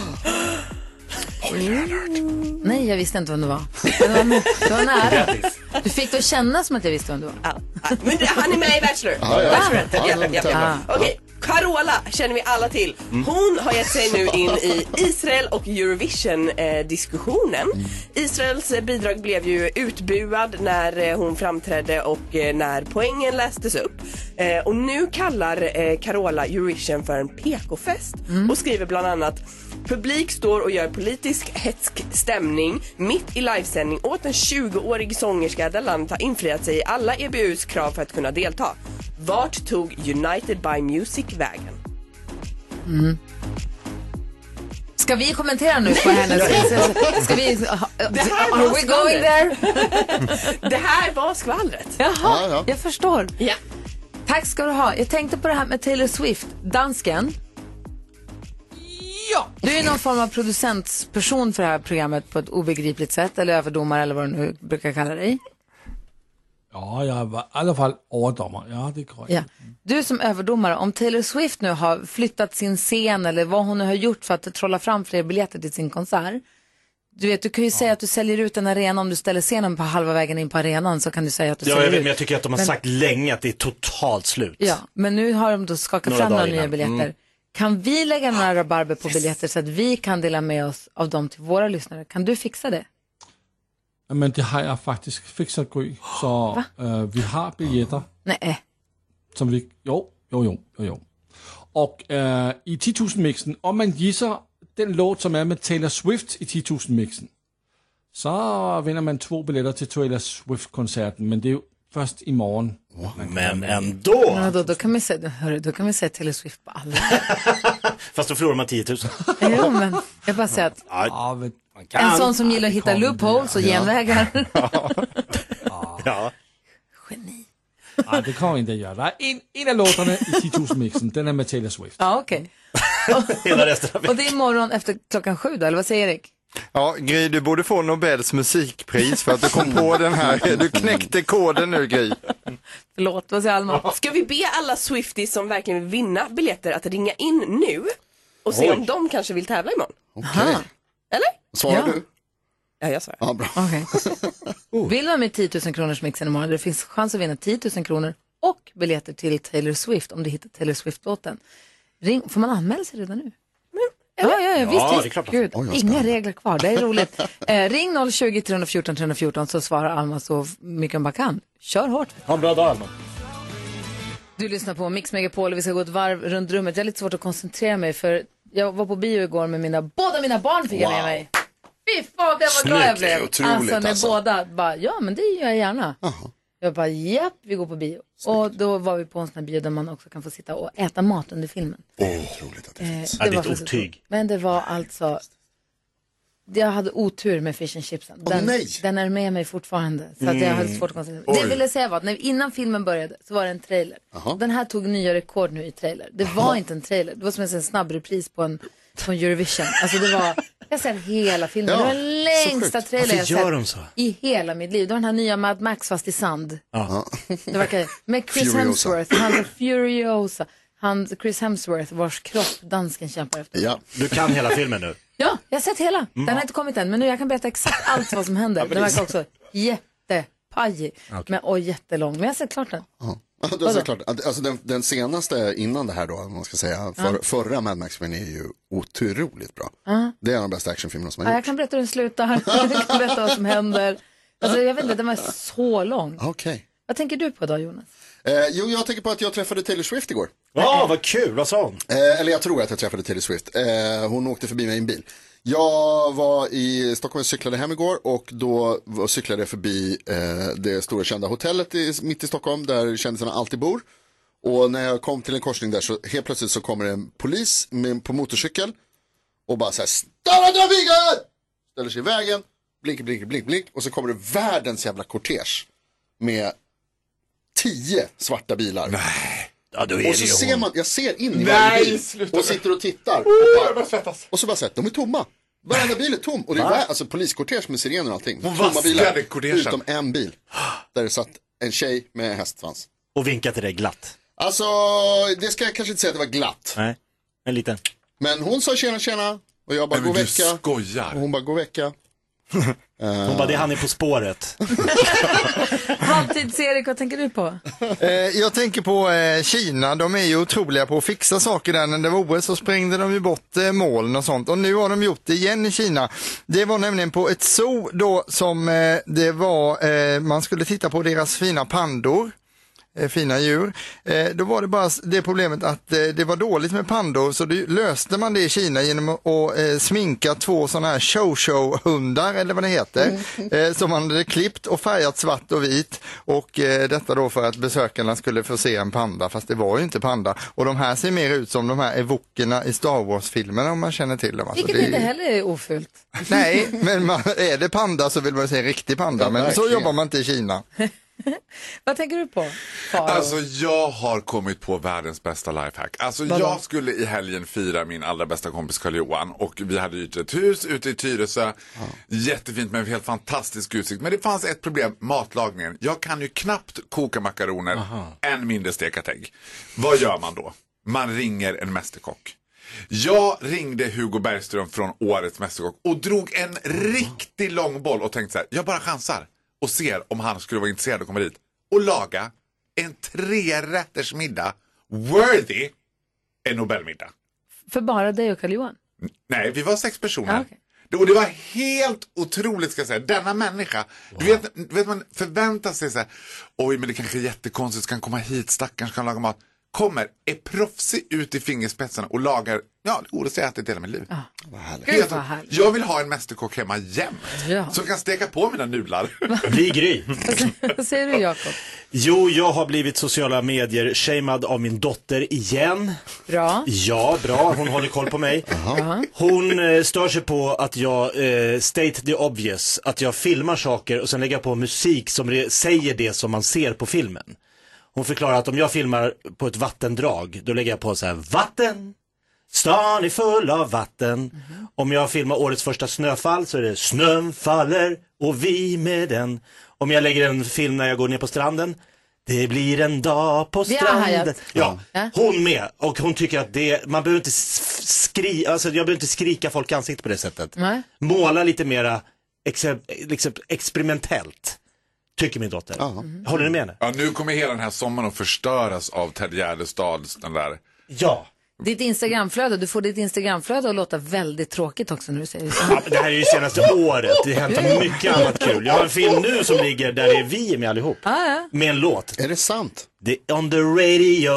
Mm. Nej, jag visste inte vem det var. Det var, det var nära. Du fick då känna som att jag visste vem det var. Ja. Men det, han är med i Bachelor. Ja, ja. Bachelorette. Ja, Ja, ja, ja. ja. Okej, Carola känner vi alla till. Hon har gett sig nu in i Israel och Eurovision-diskussionen. Israels bidrag blev ju utbuad när hon framträdde och när poängen lästes upp. Och nu kallar Carola Eurovision för en P K-fest och skriver bland annat: publik står och gör politisk hetsk stämning mitt i livesändning åt en tjugoårig sångerska där landet har infriat sig i alla E B U:s krav för att kunna delta. Vart tog United by Music vägen? Mm. Ska vi kommentera nu på hennes... Ska vi... Det här Are var we going there? Det här var skvallret. Jaha, Ja, ja. jag förstår. Ja. Tack ska du ha. Jag tänkte på det här med Taylor Swift, dansken. Ja. Du är någon form av producentsperson för det här programmet på ett obegripligt sätt, eller överdomare eller vad du nu brukar kalla dig. Ja, jag var i alla fall överdomare. Ja, det är korrekt. Ja. Du som överdomare, om Taylor Swift nu har flyttat sin scen eller vad hon nu har gjort för att trolla fram fler biljetter till sin konsert. Du vet, du kan ju ja. säga att du säljer ut en arena om du ställer scenen på halva vägen in på arenan, så kan du säga att du ja, säljer jag vet, ut. men jag tycker att de har men, sagt länge att det är totalt slut. Ja, men nu har de då skakat några fram några nya biljetter. Mm. Kan vi lägga några rabarber på yes. biljetter så att vi kan dela med oss av dem till våra lyssnare? Kan du fixa det? Men det har jag faktiskt fixat, Gry. Så äh, vi har biljetter. Nej. Som vi... Jo, jo, jo, jo, jo. Och äh, i tio tusen-mixen, om man gissar den låt som är med Taylor Swift i tio tusen-mixen, så vinner man två biljetter till Taylor Swift-konserten. Men det är ju först imorgon. Men ändå! Ja, då, då, kan man säga, hörru, då kan man säga Taylor Swift på alla. Fast då förlorar man tio tusen. Jo, men jag bara säger att ja, en sån som gillar att hitta loopholes och genvägar. Ja. Geni. Ja, det kommer inte att göra. Det är en, en av låtarna i tio tusen-mixen, den är med Taylor Swift. Ja, okej. Okay. Och, och det är imorgon efter klockan sju då, eller vad säger Erik? Ja, Gry, du borde få Nobels musikpris för att du kom på den här. Du knäckte koden nu, Gry. Förlåt, vad säger Alma? Ska vi be alla Swifties som verkligen vill vinna biljetter att ringa in nu och se Oj. om de kanske vill tävla imorgon? Okej. Okay. Eller? Svarar ja. du? Ja, jag svarar. Ja, bra. Okay. oh. Vill man med tio tusen kronors mixen imorgon, det finns chans att vinna tio tusen kronor och biljetter till Taylor Swift om du hittar Taylor Swift-låten. Ring, får man anmäla sig redan nu? Ja, ja, ja, visst, ja, visst. Gud, Oj, inga regler kvar, det är roligt. Eh, ring noll tjugo, tre fjorton, tre fjorton så svarar Alma så mycket hon bara kan. Kör hårt. Ha en bra dag, Alma. Du lyssnar på Mix Megapol och vi ska gå ett varv runt rummet. Jag är lite svårt att koncentrera mig för jag var på bio igår med mina, båda mina barn fick jag wow. med mig. Fy fan, det var glad jag blev. Alltså när alltså. båda bara, ja men det gör jag gärna. Uh-huh. Jag bara, japp, vi går på bio. Snyggt. Och då var vi på en sån här bio där man också kan få sitta och äta mat under filmen. Åh, oh, roligt att det finns. Eh, det, det var är ett otyg. Men det var alltså, jag hade otur med fish and chipsen. Den, oh, den är med mig fortfarande. Så att jag hade svårt att koncentrera. Det jag ville säga var att när, innan filmen började så var det en trailer. Uh-huh. Den här tog nya rekord nu i trailer. Det var uh-huh. inte en trailer. Det var som en snabb repris på en, på en Eurovision. Alltså det var Jag har sett hela filmen. Ja, det var den längsta trailer jag Varför gör sett de så? i hela mitt liv. Det var den här nya Mad Max fast i sand. Ja. Det verkar, med Chris Furiosa. Hemsworth, han är Furiosa. Han, Chris Hemsworth, vars kropp dansken kämpar efter. Ja. Du kan hela filmen nu. Ja, jag har sett hela. Den har inte kommit än, men nu jag kan berätta exakt allt vad som händer. Den verkar också jättepajig, Okay. men, och jättelång. Men jag har sett klart den. Ja. Det är klart. Alltså den, den senaste innan det här då, om man ska säga, för, Ja. förra Mad Max-filmen är ju otroligt bra. Ja. Det är en av de bästa actionfilmerna som har Ja, gjorts. jag kan berätta hur den slutar. Jag kan berätta vad som händer. Alltså, jag vet inte, den var så lång. Okej. Vad tänker du på då, Jonas? Eh, jo, jag tänker på att jag träffade Taylor Swift igår. Ja, vad kul, vad sa hon? Eh, eller jag tror att jag träffade Taylor Swift. Eh, hon åkte förbi mig i en bil. Jag var i Stockholm och cyklade hem igår och då var, cyklade jag förbi eh, det stora kända hotellet i, mitt i Stockholm där kändisarna alltid bor. Och när jag kom till en korsning där så helt plötsligt så kommer en polis med, på motorcykel och bara så här: stanna trafiken! Ställer sig i vägen, blinkar, blinkar, blink, blink och så kommer det världens jävla kortege med tio svarta bilar. Nej. Ja, då är och så det ju ser hon. man, jag ser in i Nej, varje bil sluta. och sitter och tittar. Oh, och, jag bara, bara svettas. och så bara säger de är tomma. Varenda bil är tom. Och det är Va? vä- alltså poliskortege med sirener och allting. Hon Tomma vaskade kortegen. utom en bil. Där det satt en tjej med hästsvans. Och vinka till dig glatt. Alltså, det ska jag kanske inte säga att det var glatt. Nej, en liten. Men hon sa tjena, tjena. Och jag bara, Men gå du vecka. skojar. Och hon bara, gå vecka. Hon bara, det är han är på spåret. Halvtids-Erik, vad tänker du på? Eh, jag tänker på eh, Kina, de är ju otroliga på att fixa saker där. När det var O S så sprängde de ju bort eh, moln och sånt. Och nu har de gjort det igen i Kina. Det var nämligen på ett zoo då som eh, det var, eh, man skulle titta på deras fina pandor. Eh, fina djur. Eh, då var det bara det problemet att eh, det var dåligt med pandor, så det, löste man det i Kina genom att och, eh, sminka två sådana här show-show-hundar eller vad det heter, eh, som man hade klippt och färgat svart och vit, och eh, detta då för att besökarna skulle få se en panda, fast det var ju inte panda. Och de här ser mer ut som de här evokerna i Star Wars-filmerna, om man känner till dem. Alltså, Vilket det är inte ju- heller är ofult. Nej, men man, är det panda så vill man se en riktig panda, Ja, men så verkligen. jobbar man inte i Kina. Vad tänker du på, Faro? Alltså jag har kommit på världens bästa lifehack. Alltså Vadå? jag skulle i helgen fira min allra bästa kompis Karl-Johan och vi hade hyrt ett hus ute i Tyresö. Jättefint med en helt fantastisk utsikt. Men det fanns ett problem, matlagningen. Jag kan ju knappt koka makaroner, än mindre steka ägg. Vad gör man då? Man ringer en mästerkock. Jag ringde Hugo Bergström från Årets Mästerkock och drog en riktigt lång boll och tänkte så här, jag bara chansar och ser om han skulle vara intresserad att komma dit och laga en trerätters middag worthy en Nobelmiddag. För bara dig och Carl-Johan? Nej, vi var sex personer. Ah, okej. Det- Och det var helt otroligt, ska jag säga. Denna människa, du vet, du vet, man förväntar sig så här, oj men det kanske är jättekonstigt, ska han komma hit, stackaren ska han laga mat. Kommer, är proffsig ut i fingerspetsarna och lagar, ja, det godaste jag ätit i hela mitt liv. Vad härligt. Gud, vad härligt. Jag vill ha en mästerkock hemma jämt. Ja. Som kan steka på mina nudlar. Bli Gry. Vad säger du, Jakob? Jo, jag har blivit sociala medier shamed av min dotter igen. Bra. Ja, bra. Hon håller koll på mig. Hon eh, stör sig på att jag eh, state the obvious. Att jag filmar saker och sen lägger på musik som re- säger det som man ser på filmen. Hon förklarar att om jag filmar på ett vattendrag, då lägger jag på så här: vatten, stan är full av vatten. Om jag filmar årets första snöfall så är det snön faller och vi med den. Om jag lägger en film när jag går ner på stranden, det blir en dag på Vi har stranden. hajat. Ja, Ja. hon med. Och hon tycker att det, man behöver inte skri, alltså jag behöver inte skrika folk i ansiktet på det sättet. Nej. Måla lite mera ex, liksom experimentellt, tycker min dotter. Håller ni med henne? Ja, nu kommer hela den här sommaren att förstöras av Ted Gärdestads, den där. Ja. Ditt Instagramflöde, du får ditt Instagramflöde att låta väldigt tråkigt också när du säger så. Ja, men det här är ju senaste året. Det händer mycket annat kul. Jag har en film nu som ligger där det är vi med allihop. Ah, ja. Med en låt. Är det sant? Det är on the radio.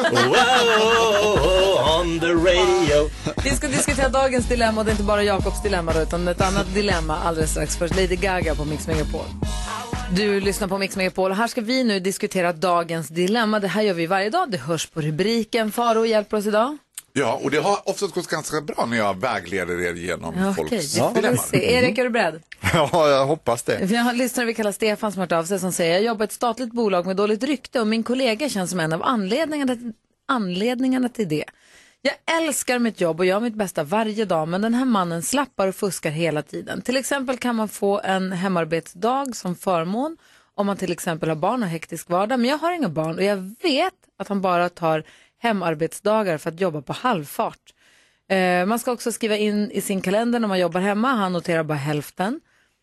Wow, on the radio. Vi ska diskutera dagens dilemma, och det är inte bara Jakobs dilemma då, utan ett annat dilemma alldeles strax. Först Lady Gaga på Mix Megapol. Du lyssnar på Mix Megapol och här ska vi nu diskutera dagens dilemma. Det här gör vi varje dag, det hörs på rubriken. Faro hjälper oss idag. Ja, och det har oftast gått ganska bra när jag vägleder er genom Ja, folks okej, vi får väl dilemman. se. Erik, är du beredd? Ja, jag hoppas det. Vi har en lyssnare vi kallar Stefan som har hört av sig som säger: jag jobbar i ett statligt bolag med dåligt rykte och min kollega känns som en av anledningarna, anledningarna till det. Jag älskar mitt jobb och gör mitt bästa varje dag, men den här mannen slappar och fuskar hela tiden. Till exempel kan man få en hemarbetsdag som förmån om man till exempel har barn och hektisk vardag, men jag har inga barn och jag vet att han bara tar hemarbetsdagar för att jobba på halvfart. Eh, man ska också skriva in i sin kalender när man jobbar hemma, han noterar bara hälften.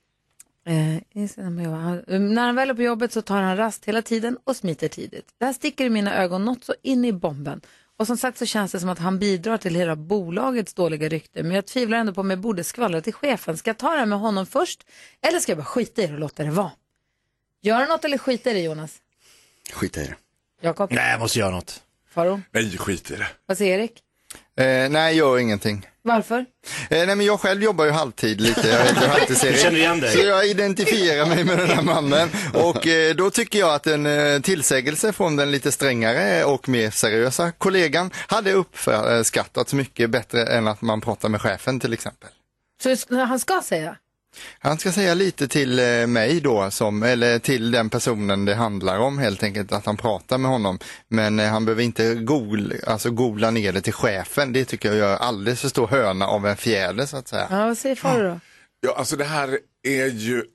Eh, när han väl är på jobbet så tar han rast hela tiden och smiter tidigt. Det här sticker i mina ögon något så in i bomben. Och som sagt så känns det som att han bidrar till hela bolagets dåliga rykte. Men jag tvivlar ändå på om jag borde skvallra till chefen. Ska jag ta det här med honom först? Eller ska jag bara skita i det och låta det vara? Gör något eller skita i det, Jonas? Skita i det. Jakob? Nej, jag måste göra något. Faro? Nej, skit i det. Vad säger Erik? Eh, nej, gör ingenting. Varför? Eh, nej, men jag själv jobbar ju halvtid lite. Jag heter halvtid Du känner igen dig. Så jag identifierar mig med den här mannen. Och eh, då tycker jag att en eh, tillsägelse från den lite strängare och mer seriösa kollegan hade uppskattats mycket bättre än att man pratar med chefen till exempel. Så han ska säga? Han ska säga lite till eh, mig då, som, eller till den personen det handlar om helt enkelt, att han pratar med honom. Men eh, han behöver inte googla, alltså googla ner det till chefen. Det tycker jag gör alldeles för stor höna av en fjäder så att säga. Ja, vad säger Faro då? Ja, alltså det här är ju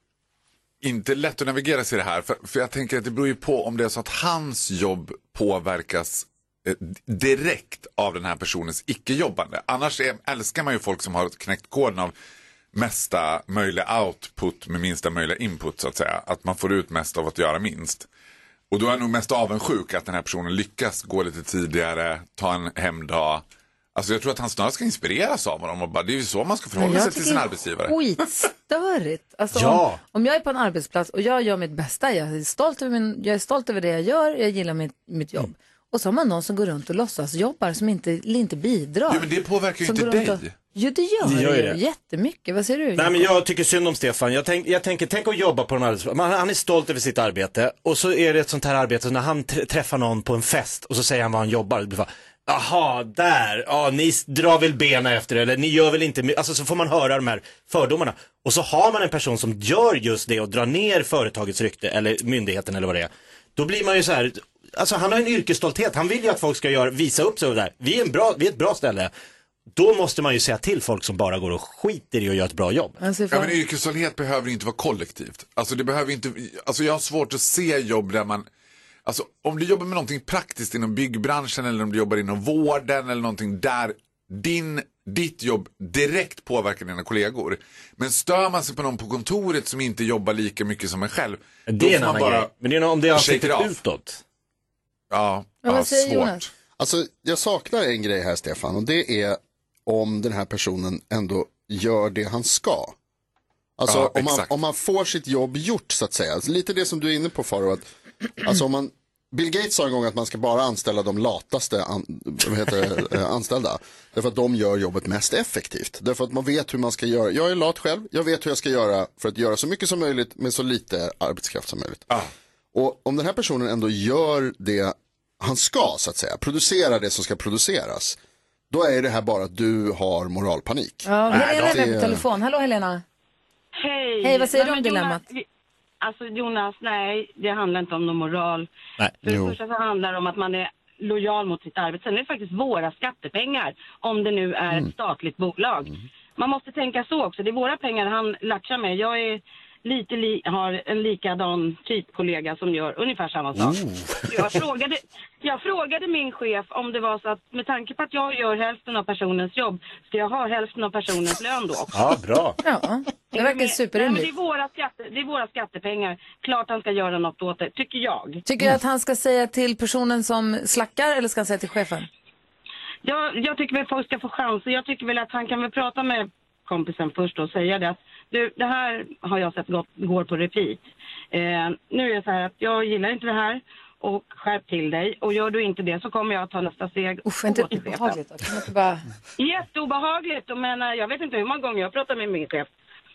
inte lätt att navigera sig i det här. För, för jag tänker att det beror ju på om det är så att hans jobb påverkas eh, direkt av den här personens icke-jobbande. Annars är, älskar man ju folk som har knäckt koden av mesta möjliga output med minsta möjliga input så att säga. Att man får ut mest av att göra minst. Och då är jag nog mest avundsjuk att den här personen lyckas gå lite tidigare, ta en hemdag. Alltså jag tror att han snarare ska inspireras av honom och bara, det är ju så man ska förhålla sig till sin arbetsgivare. Skitstörigt. Alltså Ja. om, om jag är på en arbetsplats och jag gör mitt bästa, jag är stolt över, min, jag är stolt över det jag gör, jag gillar mitt, mitt jobb. Och så har man någon som går runt och låtsas jobbar som inte, inte bidrar. Jo, men det påverkar ju Som inte går runt dig. och- Jo, det gör Det det, gör ju ju det. jättemycket. Vad säger du? Nej, men jag tycker synd om Stefan. Jag, tänk, jag tänker, tänk att jobba på en arbetsplats. Han är stolt över sitt arbete. Och så är det ett sånt här arbete när han tr- träffar någon på en fest och så säger han vad han jobbar. Det blir bara, aha, där, ja, ni drar väl benen efter det, eller ni gör väl inte, my-" alltså så får man höra de här fördomarna. Och så har man en person som gör just det och drar ner företagets rykte, eller myndigheten eller vad det är. Då blir man ju så här, alltså han har en yrkesstolthet, han vill ju att folk ska göra, visa upp sig och där. Vi är, en bra, vi är ett bra ställe. Då måste man ju säga till folk som bara går och skiter i och gör ett bra jobb. Alltså, Ja, men yrkesstolthet behöver inte vara kollektivt. Alltså det behöver inte, alltså jag har svårt att se jobb där man, alltså om du jobbar med någonting praktiskt inom byggbranschen eller om du jobbar inom vården eller någonting där din, ditt jobb direkt påverkar dina kollegor. Men stör man sig på någon på kontoret som inte jobbar lika mycket som en själv, Det är en får man annan bara grej. Men det är nog om det har shake sittit it off. utåt. Ja, Ja, vad ja säger svårt. Jonas? Alltså, jag saknar en grej här, Stefan, och det är om den här personen ändå gör det han ska. Alltså Ja, om, man, exakt. om man får sitt jobb gjort så att säga. Alltså, lite det som du är inne på, Faro, att alltså om man, Bill Gates sa en gång att man ska bara anställa de lataste an, vad heter det, eh, anställda. Därför att de gör jobbet mest effektivt. Därför att man vet hur man ska göra. Jag är lat själv, jag vet hur jag ska göra för att göra så mycket som möjligt med så lite arbetskraft som möjligt. Ah. Och om den här personen ändå gör det han ska så att säga, producerar det som ska produceras, då är det här bara att du har moralpanik. Ja, Helena är med det- på telefon. Hallå Helena. Hej. Hej, vad säger du Nej, om men dilemmat? Jonas, alltså Jonas, nej, det handlar inte om någon moral. Nej. För det Jo. första så handlar det om att man är lojal mot sitt arbete. Sen är det faktiskt våra skattepengar, om det nu är ett statligt bolag. Man måste tänka så också. Det är våra pengar han latchar med. Jag är lite li- har en likadan typ kollega som gör ungefär samma sak. Jag frågade, jag frågade min chef om det var så att med tanke på att jag gör hälften av personens jobb, ska jag ha hälften av personens lön då också? Ja, bra. Ja, det verkar Nej, men det superrimligt. är, våra skatte, det är våra skattepengar. Klart han ska göra något åt det, tycker jag. Tycker du att han ska säga till personen som slackar eller ska han säga till chefen? Jag, jag tycker väl folk ska få chanser. Jag tycker väl att han kan väl prata med kompisen först och säga det att du, det här har jag sett gått, går på repeat. Eh, nu är det så här att jag gillar inte det här och skärp till dig. Och gör du inte det så kommer jag att ta nästa steg. Usch, inte obehagligt. Kan man inte bara... Jätteobehagligt. Och men, jag vet inte hur många gånger jag pratar med min chef.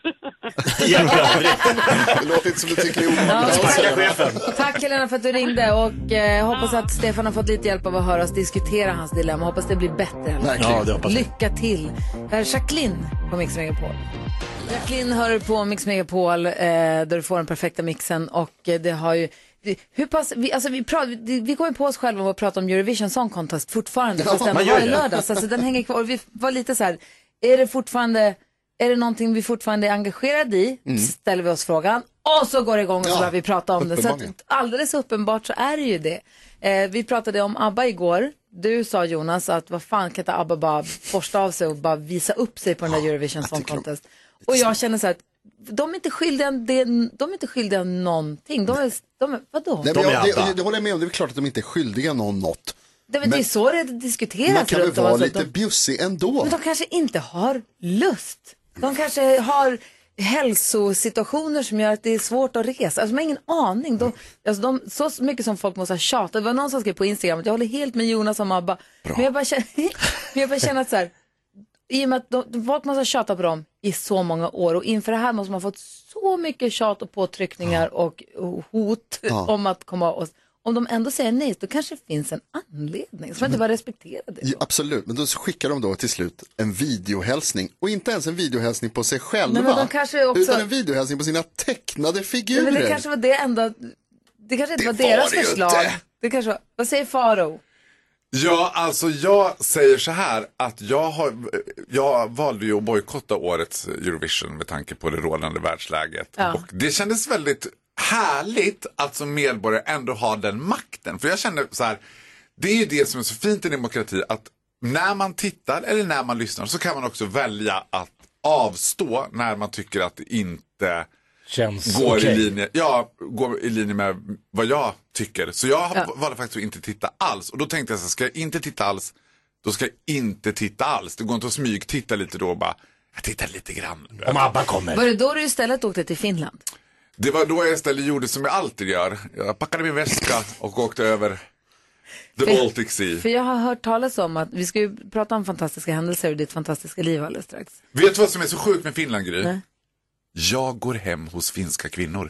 Det låter inte som du tycker det är obehagligt. Tack Helena för att du ringde och eh, hoppas att Stefan har fått lite hjälp av att höra oss diskutera hans dilemma. Hoppas det blir bättre. Ja, det hoppas jag. Lycka till. Här är Jacqueline på Mix Megapol. Jacqueline hör på Mix Megapol eh, där du får den perfekta mixen och eh, det har ju hur pass, vi, alltså vi, pratar, vi, vi kommer på oss själva om att prata om Eurovision Song Contest fortfarande, Ja, fast den man var gör i det. lördags. Alltså den hänger kvar. Vi var lite så här, är det fortfarande, är det någonting vi fortfarande är engagerade i? Mm. Ställer vi oss frågan. Och så går det igång och så Ja, börjar vi prata om det. Så att, uppenbarligen. alldeles uppenbart så är det ju det. Eh, vi pratade om ABBA igår. Du sa, Jonas, att vad fan kan inte ABBA bara borsta av sig och bara visa upp sig på den där Eurovision Song Contest. Och jag känner så här, att de är inte skyldiga, det, de är inte skyldiga någonting. De är, de är, vadå? Nej, men jag, det, det håller jag med om, det är klart att de inte är skyldiga någon något. Det, men det är så det diskuteras. Man kan väl runt om, vara alltså, lite de, bjussig ändå. men de kanske inte har lust. De kanske har hälsosituationer som gör att det är svårt att resa. Alltså, man har ingen aning. De, alltså, de, så mycket som folk måste ha tjatat. Det var någon som skrev på Instagram att jag håller helt med Jonas om ABBA. Men jag bara känner, men jag bara känner att så här, i och med att de, folk måste ha tjatat på dem i så många år. Och inför det här måste man ha fått så mycket tjat och påtryckningar och, och hot Ja. om att komma och om de ändå säger nej, då kanske det finns en anledning. Så man inte bara respekterar det. Ja, absolut, men då skickar de då till slut en videohälsning. Och inte ens en videohälsning på sig själva. Nej, men de kanske också- Utan en videohälsning på sina tecknade figurer. Men det kanske var det enda, det kanske inte Det var deras var det ju förslag. inte. Det kanske var, vad säger Faro? Ja, alltså jag säger så här att jag, har, jag valde ju att bojkotta årets Eurovision med tanke på det rådande världsläget. Ja. Och det kändes väldigt härligt att som medborgare ändå ha den makten. För jag känner så här, det är ju det som är så fint i demokrati, att när man tittar eller när man lyssnar så kan man också välja att avstå när man tycker att det inte Känns går, okej. i linje, ja, går i linje med vad jag tycker. Så jag Ja. valde faktiskt att inte titta alls. Och då tänkte jag så här, ska jag inte titta alls, då ska jag inte titta alls. Det går inte att smyg titta lite då och bara, jag tittar lite grann. Om ABBA kommer. Var det då du istället åkte till Finland? Det var då jag istället gjorde som jag alltid gör. Jag packade min väska och åkte över the För- Baltic Sea. För jag har hört talas om att vi ska ju prata om fantastiska händelser och ditt fantastiska liv alldeles strax. Vet du vad som är så sjukt med Finland, Gry? Nej. Jag går hem hos finska kvinnor.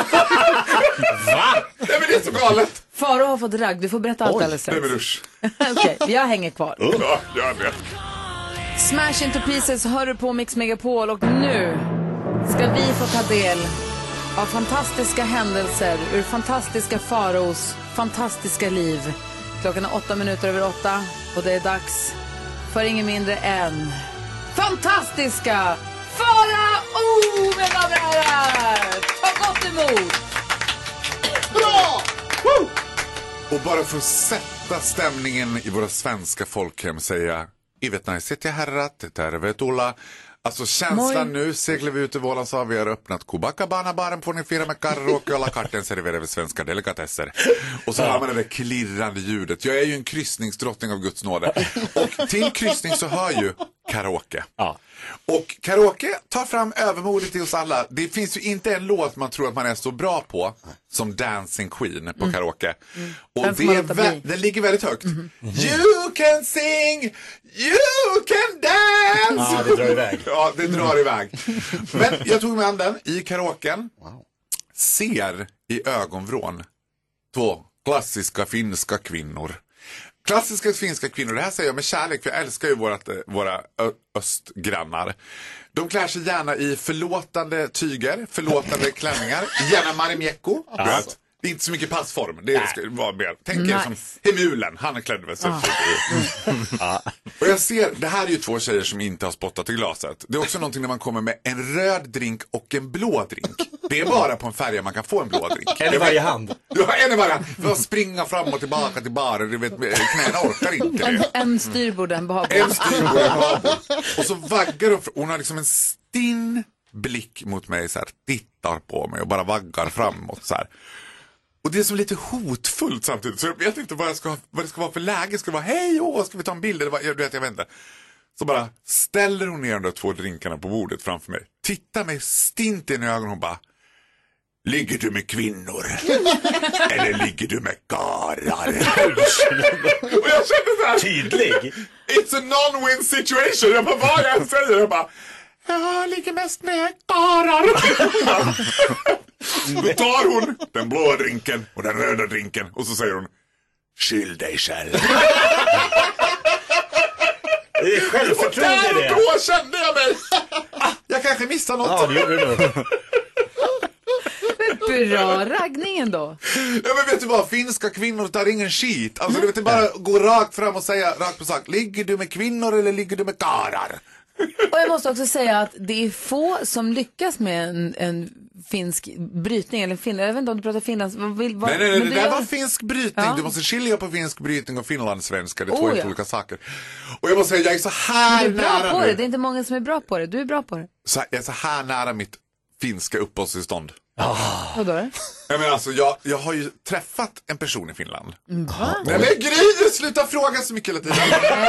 Va? Nej, men det är så galet. Faro har fått ragg, du får berätta allt alldeles Nej, strax. men usch. Okej, jag hänger kvar. Ja, gör det. Smash Into Pieces hör du på Mix Megapol och nu ska vi få ta del av fantastiska händelser ur fantastiska Faros fantastiska liv. Klockan är åtta minuter över åtta och det är dags för ingen mindre än fantastiska Farao, mina damer och herrar! Ta gott emot! Bra! Woo! Och bara för att sätta stämningen i våra svenska folkhem säga Ivet naiset ja herrat, tervetuloa. Alltså känslan nu seglar vi ut i Vålands hav. Vi har öppnat Copacabana-baren, får ni fira med karaoke och alla karten serverar vi svenska delikatesser. Och så har man det där klirrande ljudet. Jag är ju en kryssningsdrottning av Guds nåde. Och till kryssning så hör ju karaoke. Ja. Och karaoke tar fram övermodet i oss alla. Det finns ju inte en låt man tror att man är så bra på som Dancing Queen på karaoke. Mm. Och Den får det man är låta vä- bli. den ligger väldigt högt. You can sing, you can dance. Ja, det drar iväg. Ja, det drar iväg. Men jag tog med an den i karaoken. Ser i ögonvrån två klassiska finska kvinnor. Klassiska finska kvinnor, det här säger jag med kärlek för jag älskar ju vårat, våra ö- östgrannar. De klär sig gärna i förlåtande tyger, förlåtande klänningar, gärna marimekko. Ja. Du vet, det är inte så mycket passform, det ska vara mer. Tänk er Nice. som Hemulen, han är klädd väl så. Ja. Och jag ser, det här är ju två tjejer som inte har spottat i glaset. Det är också någonting när man kommer med en röd drink och en blå drink. Det är bara på en färja man kan få en blå drink. En i varje hand. Du har en i varje hand. För att springa fram och tillbaka till baren, du vet, knäna orkar inte En, det. en styrbord, en babord. En styrbord, en babord. Och så vaggar hon, hon har liksom en stinn blick mot mig så här, tittar på mig och bara vaggar framåt så här. Och det är som lite hotfullt samtidigt. Så jag vet inte vad, jag ska, vad det ska vara för läge. Ska det vara hej, åh, ska vi ta en bild? Eller vad, jag, vet, jag vet inte. Så bara ställer hon ner de där två drinkarna på bordet framför mig. Tittar mig stint in i ögonen och bara, ligger du med kvinnor? Eller ligger du med karar? Och jag kände så här. Tydlig. It's a non-win situation. Jag bara, vad jag än säger, jag bara, jag ligger mest med karar. Då tar hon den blåa drinken och den röda drinken och så säger hon, skyll dig själv. Det är Och självförtroende där det. och då kände jag mig, ah, jag kanske missade något. Ja, det gjorde du nog. Hurra, raggningen då? Ja, men vet du vad? Finska kvinnor tar ingen skit. Alltså, du vet, det bara gå rakt fram och säga rakt på sak. Ligger du med kvinnor eller ligger du med karar? Och jag måste också säga att det är få som lyckas med en, en finsk brytning. Eller fin, jag vet inte om du pratar finlands. Vad vill, vad, nej, nej, nej, det där gör... var finsk brytning. Ja. Du måste skilja på finsk brytning och finlandssvenska. Det är oh, två ja. olika saker. Och jag måste säga, jag är så här du är bra nära på nu. Det. Det är inte många som är bra på det. Du är bra på det. Så jag är så här nära mitt finska uppehållstillstånd. Oh. Vad då? Jag menar alltså, jag, jag har ju träffat en person i Finland. Mm, va? Nej men Gry, sluta fråga så mycket hela tiden.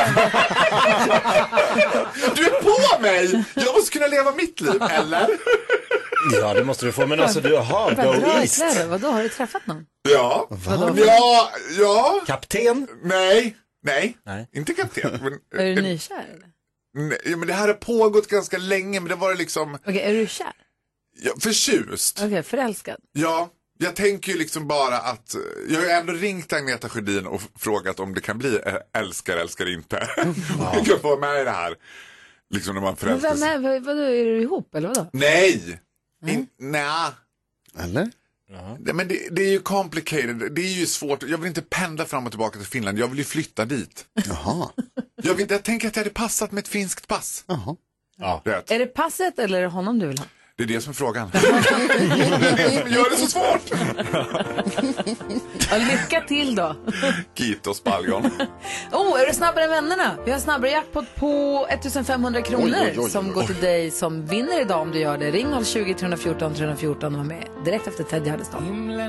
Du är på mig! Jag måste kunna leva mitt liv, eller? Ja, det måste du få, men alltså du har go east. Vadå, har du träffat någon? Ja. Ja, ja. Kapten? Nej, nej, nej. Inte kapten. Men, är du nykär eller? Nej, men det här har pågått ganska länge, men det var liksom... Okej, okay, är du kär? Ja, förtjust. Okej, okay, förälskad. Ja, jag tänker ju liksom bara att jag har ju ändå ringt Agneta Sjödin och frågat om det kan bli älskar, älskar inte. Wow. Jag kan få med i det här. Liksom när man förälskar sig. Men vad, vadå, är du ihop eller vadå? Nej! Nej. In, nej. Eller? Uh-huh. Det, men det, det är ju complicated. Det är ju svårt. Jag vill inte pendla fram och tillbaka till Finland. Jag vill ju flytta dit. Jaha. Jag, vill, jag tänker att det hade passat med ett finskt pass. Jaha. Ja. Rätt. Är det passet eller är det honom du vill ha? Det är det som är frågan. Det är det som gör det så svårt. Ja, lycka till då. Kitos Paljon. Oh, är du snabbare än vännerna? Vi har snabbare jackpot på ettusen femhundra kronor oj, oj, oj, oj. som går till dig som vinner idag om du gör det. Ring noll tjugo, tre fjorton, tre fjorton och var med direkt efter Ted Gärdestad.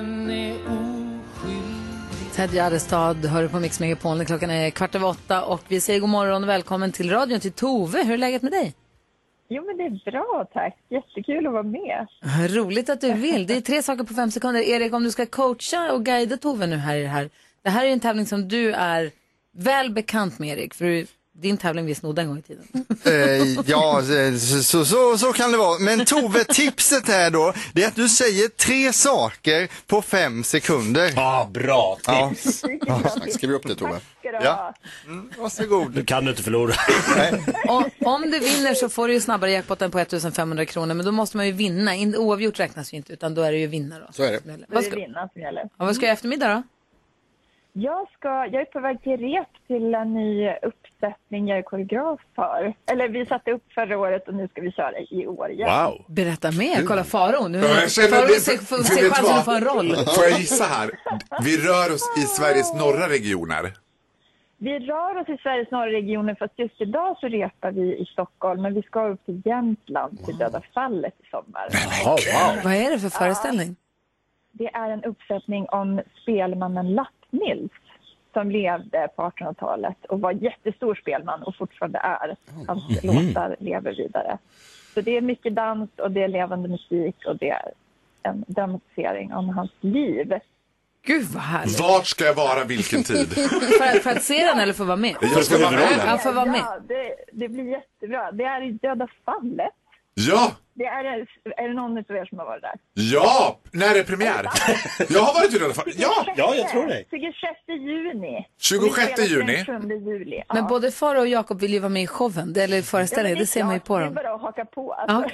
Ted Gärdestad hör på Mix Megapol. Klockan är kvart över åtta och vi säger god morgon och välkommen till radion till Tove. Hur är läget med dig? Jo, men det är bra, tack. Jättekul att vara med. Roligt att du vill. Det är tre saker på fem sekunder. Erik, om du ska coacha och guida Tove nu här i det här. Det här är en tävling som du är väl bekant med, Erik. För din tävling vi snodde en gång i tiden. Eh, ja, så, så, så kan det vara. Men Tove, tipset här då, det är att du säger tre saker på fem sekunder. Ja, ah, bra tips. Ja. Skriv upp det, Tove. Ja, mm, varsågod. Du kan du inte förlora. Och, om du vinner så får du ju snabbare jackpotten på ettusen femhundra kronor. Men då måste man ju vinna. In, oavgjort räknas ju inte, utan då är det ju vinna då. Så är det. Vad ska, det är vinna som gäller. ja, vad ska jag eftermiddag då? Jag, ska, jag är på väg till rep till en ny uppsättning jag är koreograf för. Eller vi satte upp förra året och nu ska vi köra i år igen. Wow. Berätta mer, kolla Faro. Nu ja, Faro ser chansen att få en roll. Får jag gissa här? Vi rör oss i Sveriges norra regioner. Vi rör oss i Sveriges norra regioner för att just idag så repar vi i Stockholm. Men vi ska upp till Jämtland till Döda fallet i sommar. Oh, wow. Vad är det för föreställning? Det är en uppsättning om spelmannen Lappnils som levde på artonhundratalet och var jättestor spelman och fortfarande är. Hans mm. låtar lever vidare. Så det är mycket dans och det är levande musik och det är en dramatisering om hans liv. Gud vad härligt. Vart ska jag vara vilken tid? för, för att se den eller för att vara med? Jag ska vara med. Ja, för att vara med. Ja, det, det blir jättebra. Det är i Döda fallet. Ja! Det är, är det någon av er som har varit där? Ja! När är premiär? Jag har varit i Döda fallet. Ja! Ja, jag tror det. tjugosjätte juni. tjugosjätte juni. sjunde juli. Ja. Men både Faro och Jakob vill ju vara med i showen. Det, eller föreställningen, ja, det, det ser man ju på dem. Det är bara att haka på. Alltså.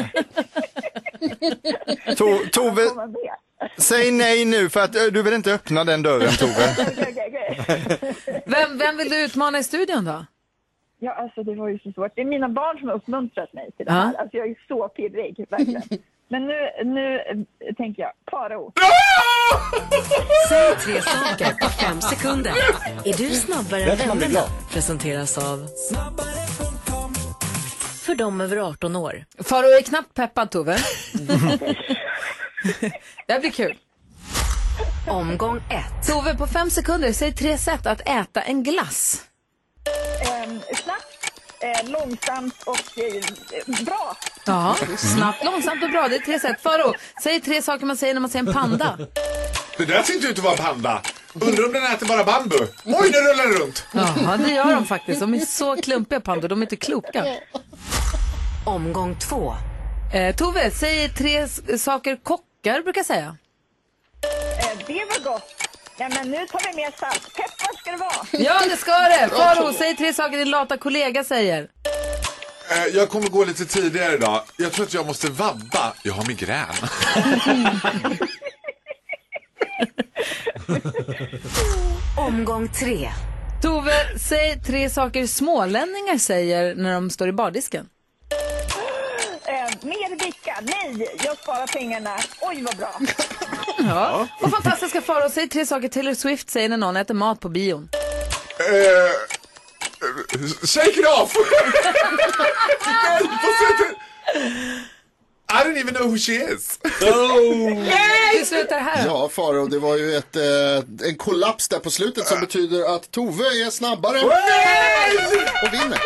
Ja. to, Tove, säg nej nu för att du vill inte öppna den dörren, Tove. okay, okay, okay. Vem, vem vill du utmana i studion då? Ja, alltså det var ju så svårt. Det är mina barn som har uppmuntrat mig till det här. Ja. Alltså jag är så pirrig, verkligen. Men nu, nu tänker jag, Faro. Säg tre saker på fem sekunder. Är du snabbare än vännerna? Presenteras av för dem över arton år. Faro är knappt peppad, Tove. Det blir kul. Omgång ett. Tove, på fem sekunder, säg tre sätt att äta en glass. Um, snabbt, eh, långsamt och eh, bra. Ja, snabbt, långsamt och bra. Det är tre sätt. Faro, säg tre saker man säger när man säger en panda. Det där ser inte ut att vara en panda. Undrar om den äter bara bambu. Oj, nu rullar den runt. Ja, det gör de faktiskt. De är så klumpiga pandor, de är inte kloka. Omgång två. eh, Tove, säg tre saker kockar brukar säga. eh, Det var gott. Ja, men nu tar vi mer salt. Peppar ska det vara. Ja, det ska det. Faro, säg tre saker din lata kollega säger. Eh, jag kommer gå lite tidigare idag. Jag tror att jag måste vabba. Jag har migrän. Omgång tre. Tove, säg tre saker smålänningar säger när de står i bardisken. Eh, mer vicka. Nej, jag sparar pengarna. Oj, vad bra. Ja. Och fantastiska Farao, säg tre saker Taylor Swift säger när någon äter mat på bion. Eh, shake it off! I don't even know who she is. Oh. Vi slutar här. Ja, Farao, det var ju ett, eh, en kollaps där på slutet som betyder att Tove är snabbare och vinner.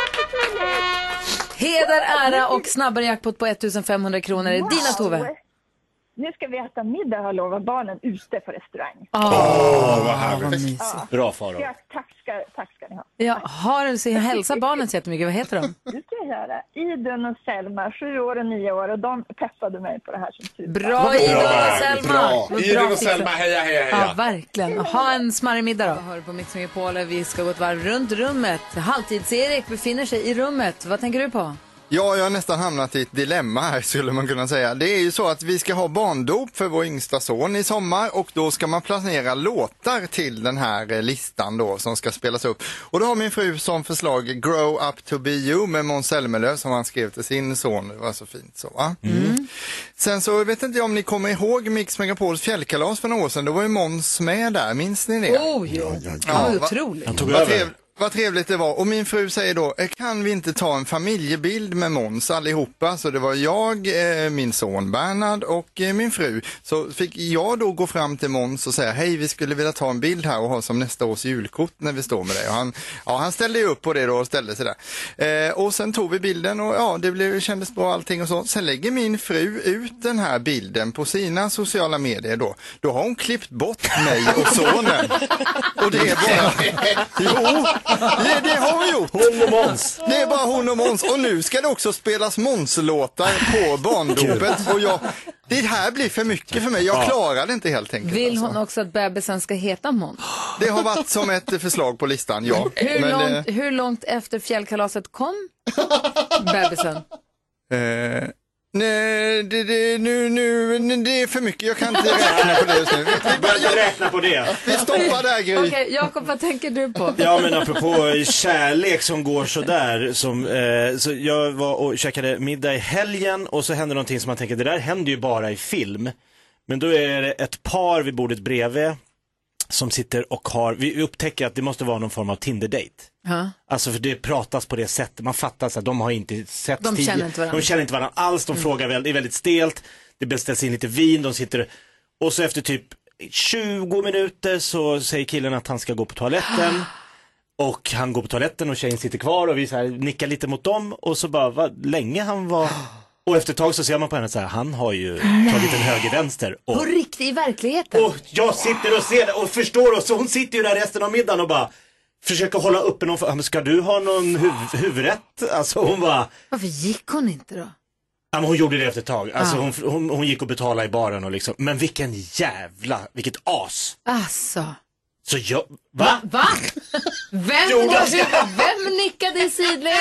Heder, ära och snabbare jackpot på femtonhundra kronor är dina, Tove. Nu ska vi äta middag, har lovat barnen, ute på restaurang. Åh, oh, vad härligt. Ja. Bra, Farao. Ja, tack, ska, tack ska ni ha. Ja, har så hälsa barnen så jättemycket. Vad heter de? Det ska jag göra. Idun och Selma, sju år och nio år. Och de peppade mig på det här som tur. Bra, Idun och Selma. Bra. Bra. Idun och Selma, heja, heja, heja. Ja, verkligen. Ha en smarrig middag då. Hör på Mix Megapol. Vi ska gå ett varv runt rummet. Halvtids-Erik befinner sig i rummet. Vad tänker du på? Ja, jag har nästan hamnat i ett dilemma här, skulle man kunna säga. Det är ju så att vi ska ha barndop för vår yngsta son i sommar och då ska man planera låtar till den här listan då som ska spelas upp. Och då har min fru som förslag Grow Up To Be You med Måns Zelmerlöw som han skrev till sin son. Det var så fint så, va? Mm. Sen så vet inte jag om ni kommer ihåg Mix Megapols fjällkalas för några år sedan. Då var ju Måns med där, minns ni det? Oh, ja, ja, ja. Ja, otroligt. Han tog över. Vad trevligt det var. Och min fru säger då, kan vi inte ta en familjebild med Måns allihopa? Så det var jag, min son Bernhard och min fru. Så fick jag då gå fram till Måns och säga, hej, vi skulle vilja ta en bild här och ha som nästa års julkort när vi står med det. Och han, ja, han ställde ju upp på det då och ställde sig där. Eh, och sen tog vi bilden och ja, det blev, kändes bra allting och så. Sen lägger min fru ut den här bilden på sina sociala medier då. Då har hon klippt bort mig och sonen. Och det är bara... Jo! Det, det har vi gjort. Hon och Måns. Det är bara hon och Måns. Och nu ska det också spelas Måns-låtar på barndopet. Och jag, det här blir för mycket för mig. Jag klarar det inte helt enkelt. Vill hon alltså. också att bebisen ska heta Måns? Det har varit som ett förslag på listan, ja. Hur, Men, långt, hur långt efter fjällkalaset kom bebisen? Eh, nej, det, det, nu, nu, det är för mycket. Jag kan inte räkna på det just nu. Börja räkna på det. Vi stoppar där, Gry. Okej, okay, Jakob, vad tänker du på? Ja, men apropå kärlek som går så där som, eh, så jag var och käkade middag i helgen och så hände någonting som man tänker, det där händer ju bara i film. Men då är det ett par vid bordet bredvid som sitter och har, vi upptäcker att det måste vara någon form av Tinder-date. Ja. Alltså för det pratas på det sättet, man fattar så att de har inte sett de tid, känner inte varandra. de känner inte varandra alls, de mm. frågar väl, det är väldigt stelt, det beställs in lite vin, de sitter och så efter typ tjugo minuter så säger killen att han ska gå på toaletten och han går på toaletten och tjejen sitter kvar och vi så här nickar lite mot dem och så bara, vad länge han var. Och efter ett tag så ser man på henne så här, han har ju Nej. tagit en höger-vänster. Och, på riktigt i verkligheten? Och jag sitter och ser det och förstår och så hon sitter ju där resten av middagen och bara försöker hålla uppe någon, ska du ha någon huv- huvudrätt? Alltså hon bara... Varför gick hon inte då? Ja, men hon gjorde det efter ett tag. Alltså ah. hon, hon, hon gick och betalade i baren och liksom, men vilken jävla, vilket as. Alltså... Så jag, va? Va? va? Vem, jo, vem nickade i sidled?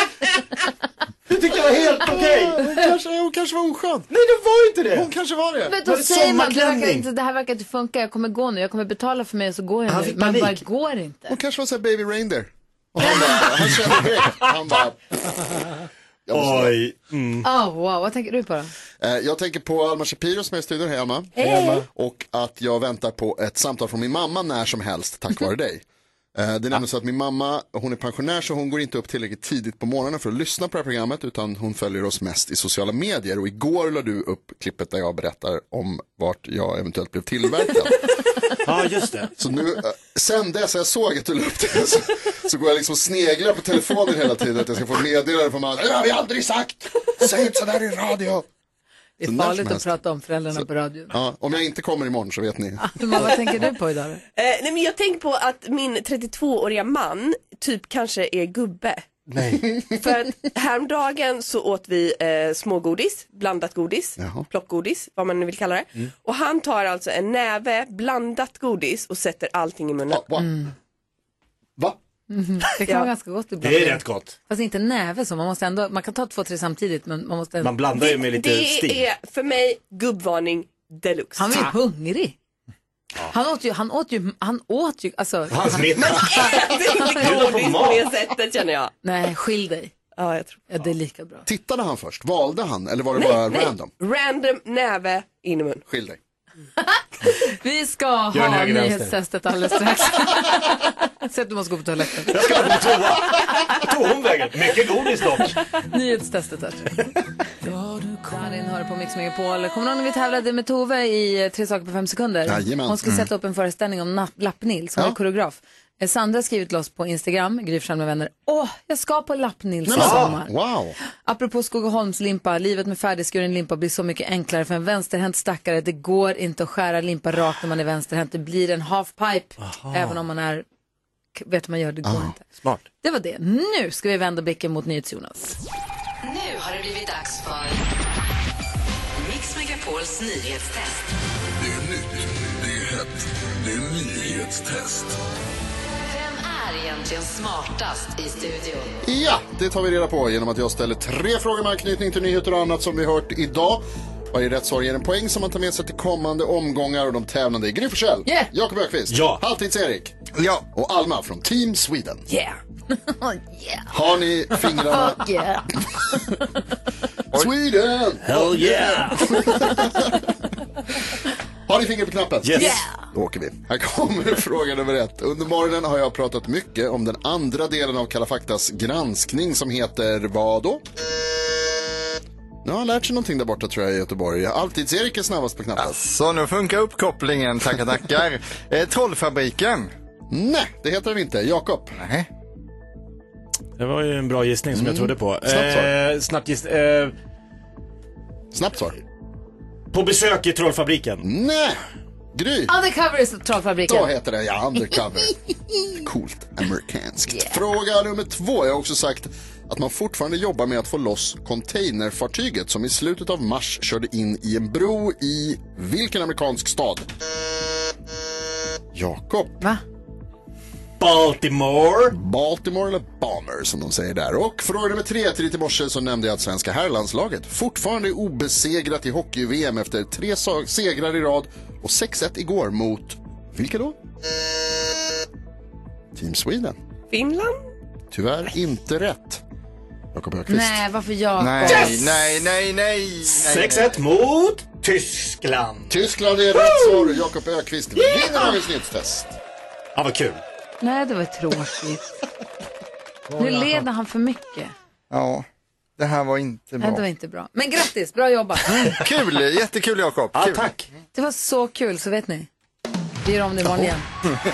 Det tycker jag var helt okej. Okay. Hon, kanske, hon kanske var oskön. Nej, det var inte det. Hon kanske var det. Men då säger man, det, verkar inte, det här verkar inte funka. Jag kommer gå nu, jag kommer betala för mig och så går jag han nu. fick Men panik. bara går inte. Hon kanske var så här baby reindeer. Och han bara, han kände direkt. Han bara... Oj. Mm. Oh, wow, vad tänker du på då? Jag tänker på Alma Shapiro som är i studion. Hej Alma. Hej. Och att jag väntar på ett samtal från min mamma när som helst tack vare dig. Det är nämligen så att min mamma, hon är pensionär så hon går inte upp tillräckligt tidigt på morgonen för att lyssna på det här programmet utan hon följer oss mest i sociala medier och igår la du upp klippet där jag berättar om vart jag eventuellt blev tillverkad. Ja, just det. Så nu, sen dess jag såg att du la upp det så, så går jag liksom sneglar på telefonen hela tiden att jag ska få meddelande från mamma. Det har vi aldrig sagt! Säg inte sådär i radio! Det är farligt att prata om föräldrarna så, på radio. Ja, om jag inte kommer imorgon så vet ni. Men vad tänker du på idag? Eh, nej, men jag tänker på att min trettiotvååriga man typ kanske är gubbe. Nej. För att häromdagen så åt vi eh, smågodis, blandat godis, Jaha. plockgodis, vad man nu vill kalla det. Mm. Och han tar alltså en näve blandat godis och sätter allting i munnen. Ah, va? Mm. Va? Mm, det kan Ja. vara ganska gott ibland. Det är rätt gott. Fast inte näve så, man måste ändå, man kan ta två, tre samtidigt men man måste... Man blandar ju med lite Det stil. är för mig gubbvarning deluxe. Han var ju hungrig. Han åt ju, han åt ju, han åt ju, alltså... Han smittar. Det är inte godis på det sättet känner jag. Nej, skilj dig. Ja, jag tror. Ja, det är lika bra. Tittade han först? Valde han? Eller var det Nej, bara nej. random? Random näve in i mun. Skilj dig. Vi ska Gör en ha höger vänster. nyhetstestet alldeles strax. Så att du måste gå på toaletten. Jag ska gå på toa. Tog hon vägen? Mycket godis dock. Nyhetstestet här. Darin hör på Mix Megapol. Kommer någon när vi tävlade med Tove i Tre saker på fem sekunder? Jajamän. Hon skulle sätta upp en föreställning om Napp- Lappnils. Hon Ja. är koreograf. Eh, Sandra har skrivit till oss på Instagram, Gry Forssell med vänner. Åh, jag ska på Lappnils i Ja, sommar. wow. Apropå Skogaholmslimpa, livet med färdigskuren limpa blir så mycket enklare för en vänsterhänt stackare. Det går inte att skära limpa rakt när man är vänsterhänt. Det blir en halfpipe, även om man är, vet hur man gör, det går inte. Smart. Det var det. Nu ska vi vända blicken mot NyhetsJonas. Nu har det blivit dags för Mix Megapols nyhetstest. Det är nytt, det är hett, det är nyhetstest. Vem är egentligen smartast i studion? Ja, det tar vi reda på genom att jag ställer tre frågor med anknytning till nyheter och annat som vi hört idag. Varje rätt svar ger en poäng som man tar med sig till kommande omgångar och de tävlande är Gry Forssell, Yeah. Jakob Öqvist, Ja. Halvtids-Erik Ja. och Alma från Team Sweden. Yeah. Har ni fingrarna... Fuck yeah. Sweden! Hell yeah! Har ni fingret på knappen? Yes. Yeah. Då åker vi. Här kommer fråga nummer ett. Under morgonen har jag pratat mycket om den andra delen av Kalla faktas granskning som heter vad då? Nu har han lärt sig någonting där borta tror jag i Göteborg. Alltids-Erik är snabbast på knappen. Så nu funkar uppkopplingen, tackar tackar. eh, Trollfabriken. Nej, det heter den inte. Jakob. Nej. Det var ju en bra gissning som jag trodde på. Snabbt svar. Eh, snabbt giss, eh, Snabbt svar. På besök i Trollfabriken. Nej, Gry. Undercover i Trollfabriken. Så heter det, ja, undercover. Coolt, amerikanskt. Fråga nummer två. Jag har också sagt att man fortfarande jobbar med att få loss containerfartyget som i slutet av mars körde in i en bro i vilken amerikansk stad? Jakob. Va? Baltimore. Baltimore eller Bomber som de säger där. Och fråga nummer tre. Till lite morse så nämnde jag att svenska herrlandslaget fortfarande är obesegrat i hockey-V M efter tre segrar i rad och sex ett igår mot, vilka då? Team Sweden. Finland? Tyvärr inte rätt. Jakob Öqvist. Nej, varför jag? Nej, Yes! nej, nej, nej. sex ett mot Tyskland. Tyskland är rätt svar. Jakob Öqvist vinner dagens nyhetstest. Ja, vad kul. Nej, det var tråkigt. Nu leder han för mycket. Ja, det här var inte bra. Nej, det var inte bra. Men grattis, bra jobbat. Kul, jättekul Jakob. Ja, Kul. tack. Det var så kul, så vet ni. Vi gör om det imorgon igen.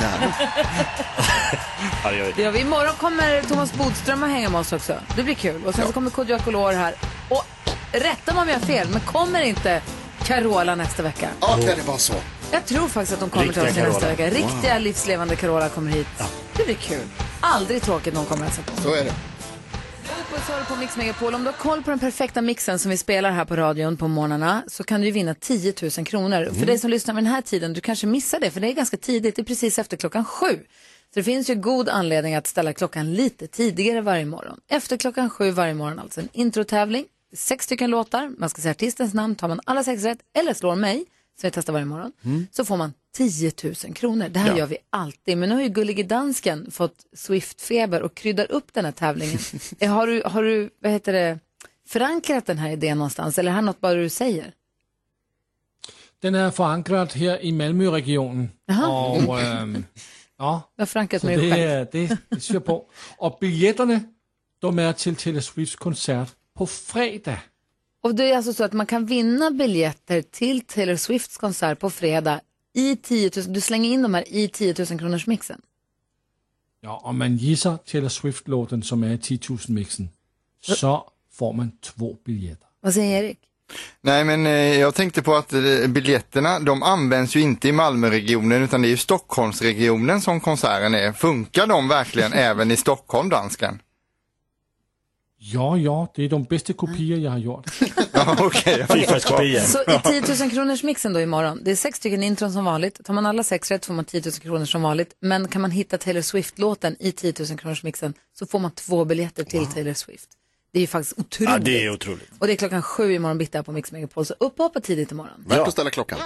Ja, det gör vi. Det gör vi. Imorgon kommer Thomas Bodström att hänga med oss också. Det blir kul. Och sen så kommer Kodjo Akolor här. Och rätta mig om jag har fel, men kommer inte Carola nästa vecka? Ja, kan det vara så? Jag tror faktiskt att de kommer till oss Riktiga nästa Carola. vecka. Riktiga livslevande Carola kommer hit. Det blir kul. Aldrig tråkigt någon kommer hälsa på. Så är det. Så har du på Mix Megapol. Om du har koll på den perfekta mixen som vi spelar här på radion på morgnarna så kan du ju vinna tio tusen kronor. Mm. För dig som lyssnar med den här tiden, du kanske missar det för det är ganska tidigt, det är precis efter klockan sju. Så det finns ju god anledning att ställa klockan lite tidigare varje morgon. Efter klockan sju varje morgon alltså en introtävling. Sex stycken låtar, man ska säga artistens namn, tar man alla sex rätt eller slår mig, som jag testar varje morgon, Mm. så får man tio tusen kronor. Det här Ja. gör vi alltid. Men nu har ju Gullige Dansken fått Swift-feber och kryddar upp den här tävlingen. Eh, har du, har du vad heter det, förankrat den här idén någonstans? Eller är det något bara du säger? Den är förankrad här i Malmöregionen. Jaha. Och ähm, ja, Jag har förankrat så mig det själv. är det, det ser på. Och biljetterna, de är till Taylor Swifts konsert på fredag. Och det är alltså så att man kan vinna biljetter till Taylor Swifts konsert på fredag i tio tusen. Du slänger in de här i tio tusen kronors mixen. Ja, om man gissar Taylor Swift-låten som är i tio tusen mixen så får man två biljetter. Vad säger Erik? Nej, men eh, jag tänkte på att eh, biljetterna, de används ju inte i Malmöregionen utan det är ju Stockholmsregionen som konserten är. Funkar de verkligen även i Stockholm, dansken? Ja, ja, det är de bästa kopior jag har gjort. Ja, okej. Frifallskopior. Så i tio tusen kronors mixen då imorgon, det är sex stycken intron som vanligt. Tar man alla sex rätt får man tio tusen kronor som vanligt. Men kan man hitta Taylor Swift-låten i tio tusen kronors mixen så får man två biljetter till wow. Taylor Swift. Det är ju faktiskt otroligt. Ja, det är otroligt. Och det är klockan sju imorgon bitti här på Mix Megapol. Så upp och hoppa tidigt imorgon. Värt att ställa klockan.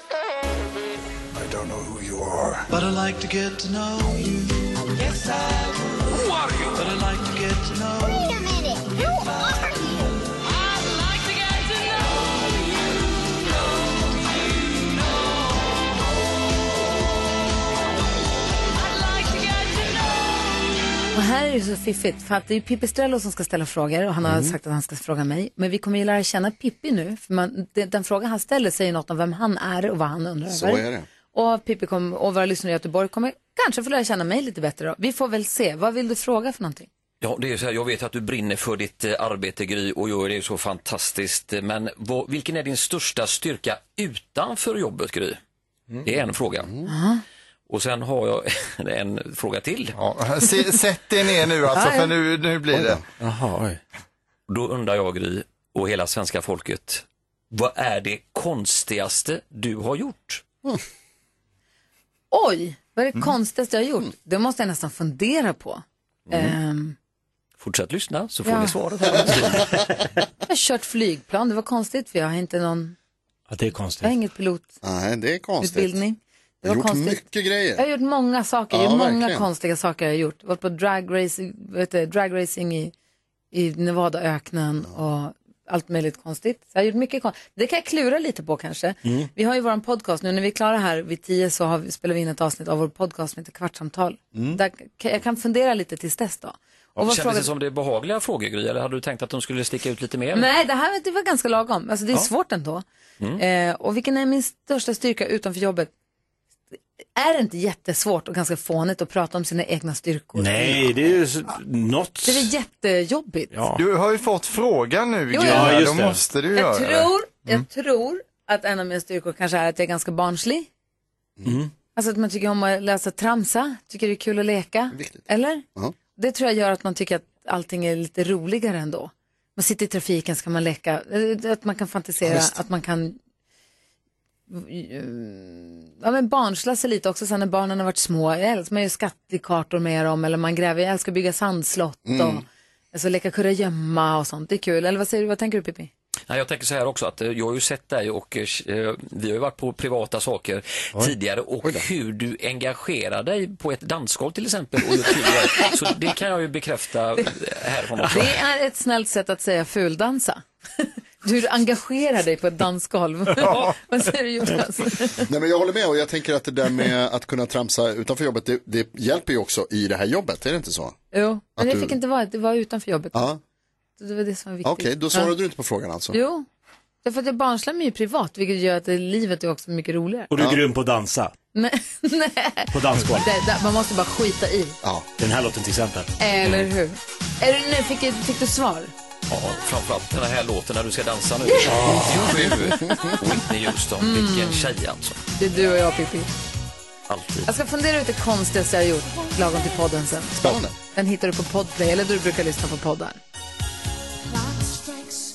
I don't know who you are, but I like to get to know you. Yes, I will. Who are you? But I like to get to know you. Wait a minute, who are you? I'd like to get to know you, know you, know. I'd like to get to know you. Och här är det så fiffigt, för att det är Pippi Strello som ska ställa frågor och han har mm. sagt att han ska fråga mig. Men vi kommer ju lära känna Pippi nu, för man, det, den frågan han ställer säger något om vem han är och vad han undrar så över. Är det. Och Pippi kommer, och våra lyssnare i Göteborg kommer kanske få lära känna mig lite bättre då. Vi får väl se, vad vill du fråga för någonting? Ja, det är så här, jag vet att du brinner för ditt eh, arbete, Gry, och gör det så fantastiskt. Men vad, vilken är din största styrka utanför jobbet, Gry? Mm. Det är en fråga. Mm. Och sen har jag en fråga till. Ja, se, sätt dig ner nu alltså, för nu, nu blir det. Jaha, oj. Då undrar jag, Gry, och hela svenska folket, vad är det konstigaste du har gjort? Mm. Oj, vad är det mm. konstigaste jag har gjort? Det måste jag nästan fundera på. Mm. Um, Fortsätt lyssna så får ja. ni svaret. Jag har kört flygplan, det var konstigt för jag har inte någon... Ja, det är konstigt. Jag har inget pilot. Nej, det är konstigt. Utbildning. Det var gjort konstigt. mycket grejer. Jag har gjort många saker, ja, många verkligen. konstiga saker jag har gjort. Jag har varit på dragracing, vet du, dragracing i, i Nevadaöknen och allt möjligt konstigt. Så jag har gjort mycket konstigt. Det kan jag klura lite på kanske. Mm. Vi har ju våran podcast nu, när vi är klara här vid tio så har vi, spelar vi in ett avsnitt av vår podcast som heter Kvartsamtal. Mm. Där, jag kan fundera lite tills dess då. Och kändes fråga... det som det är behagliga frågor, Gry, eller hade du tänkt att de skulle sticka ut lite mer? Nej, det här det var ganska lagom. Alltså det är ja. svårt ändå. Mm. Eh, och vilken är min största styrka utanför jobbet? Är det inte jättesvårt och ganska fånigt att prata om sina egna styrkor? Nej, det är ju så, något... Det är jättejobbigt. Ja. Du har ju fått frågan nu, jo, Gry. Ja, just Då måste du jag göra tror, det. Mm. Jag tror att en av mina styrkor kanske är att jag är ganska barnslig. Mm. Alltså att man tycker om att läsa tramsa, tycker det är kul att leka. Viktigt. Eller? Uh-huh. Det tror jag gör att man tycker att allting är lite roligare ändå. Man sitter i trafiken så kan man leka, att man kan fantisera, ja, att man kan ja, men barnsla sig lite också sen när barnen har varit små. Jag älskar, man gör skattekartor med dem eller man gräver, jag älskar att bygga sandslott och mm. alltså, leka kurragömma och sånt. Det är kul. Eller vad säger du, vad tänker du, Pippi? Nej, jag tänker så här också att jag har ju sett dig och eh, vi har ju varit på privata saker Oj. tidigare och hur du engagerar dig på ett dansgolv till exempel och tidigare, så det kan jag ju bekräfta härifrån också. Det är ett snällt sätt att säga fuldansa. Du engagerar dig på ett dansgolv. Ja. Vad säger du, Jonas? Nej, men jag håller med och jag tänker att det där med att kunna tramsa utanför jobbet, det, det hjälper ju också i det här jobbet, är det inte så? Jo, men att det fick du... inte vara, det var utanför jobbet. Ja. Det var det som var viktigt. Okej, okay, då svarade ja. du inte på frågan alltså? Jo, därför att jag barnslar mig ju privat, vilket gör att det, livet är också mycket roligare. Och du är ja. grym på att dansa? Nej, nej. På dansgolv? Man måste bara skita i. Ja, den här låten till exempel. Eller hur? Är du, nu fick, fick du svar? Ja, framförallt den här låten när du ska dansa nu. Ja, Whitney Houston, mm. vilken tjej alltså. Det är du och jag, Pippi. Alltid. Jag ska fundera ut det konstigaste jag har gjort, lagom till podden sen. Spännande. Den hittar du på Podplay, eller du brukar lyssna på poddar. Clock strikes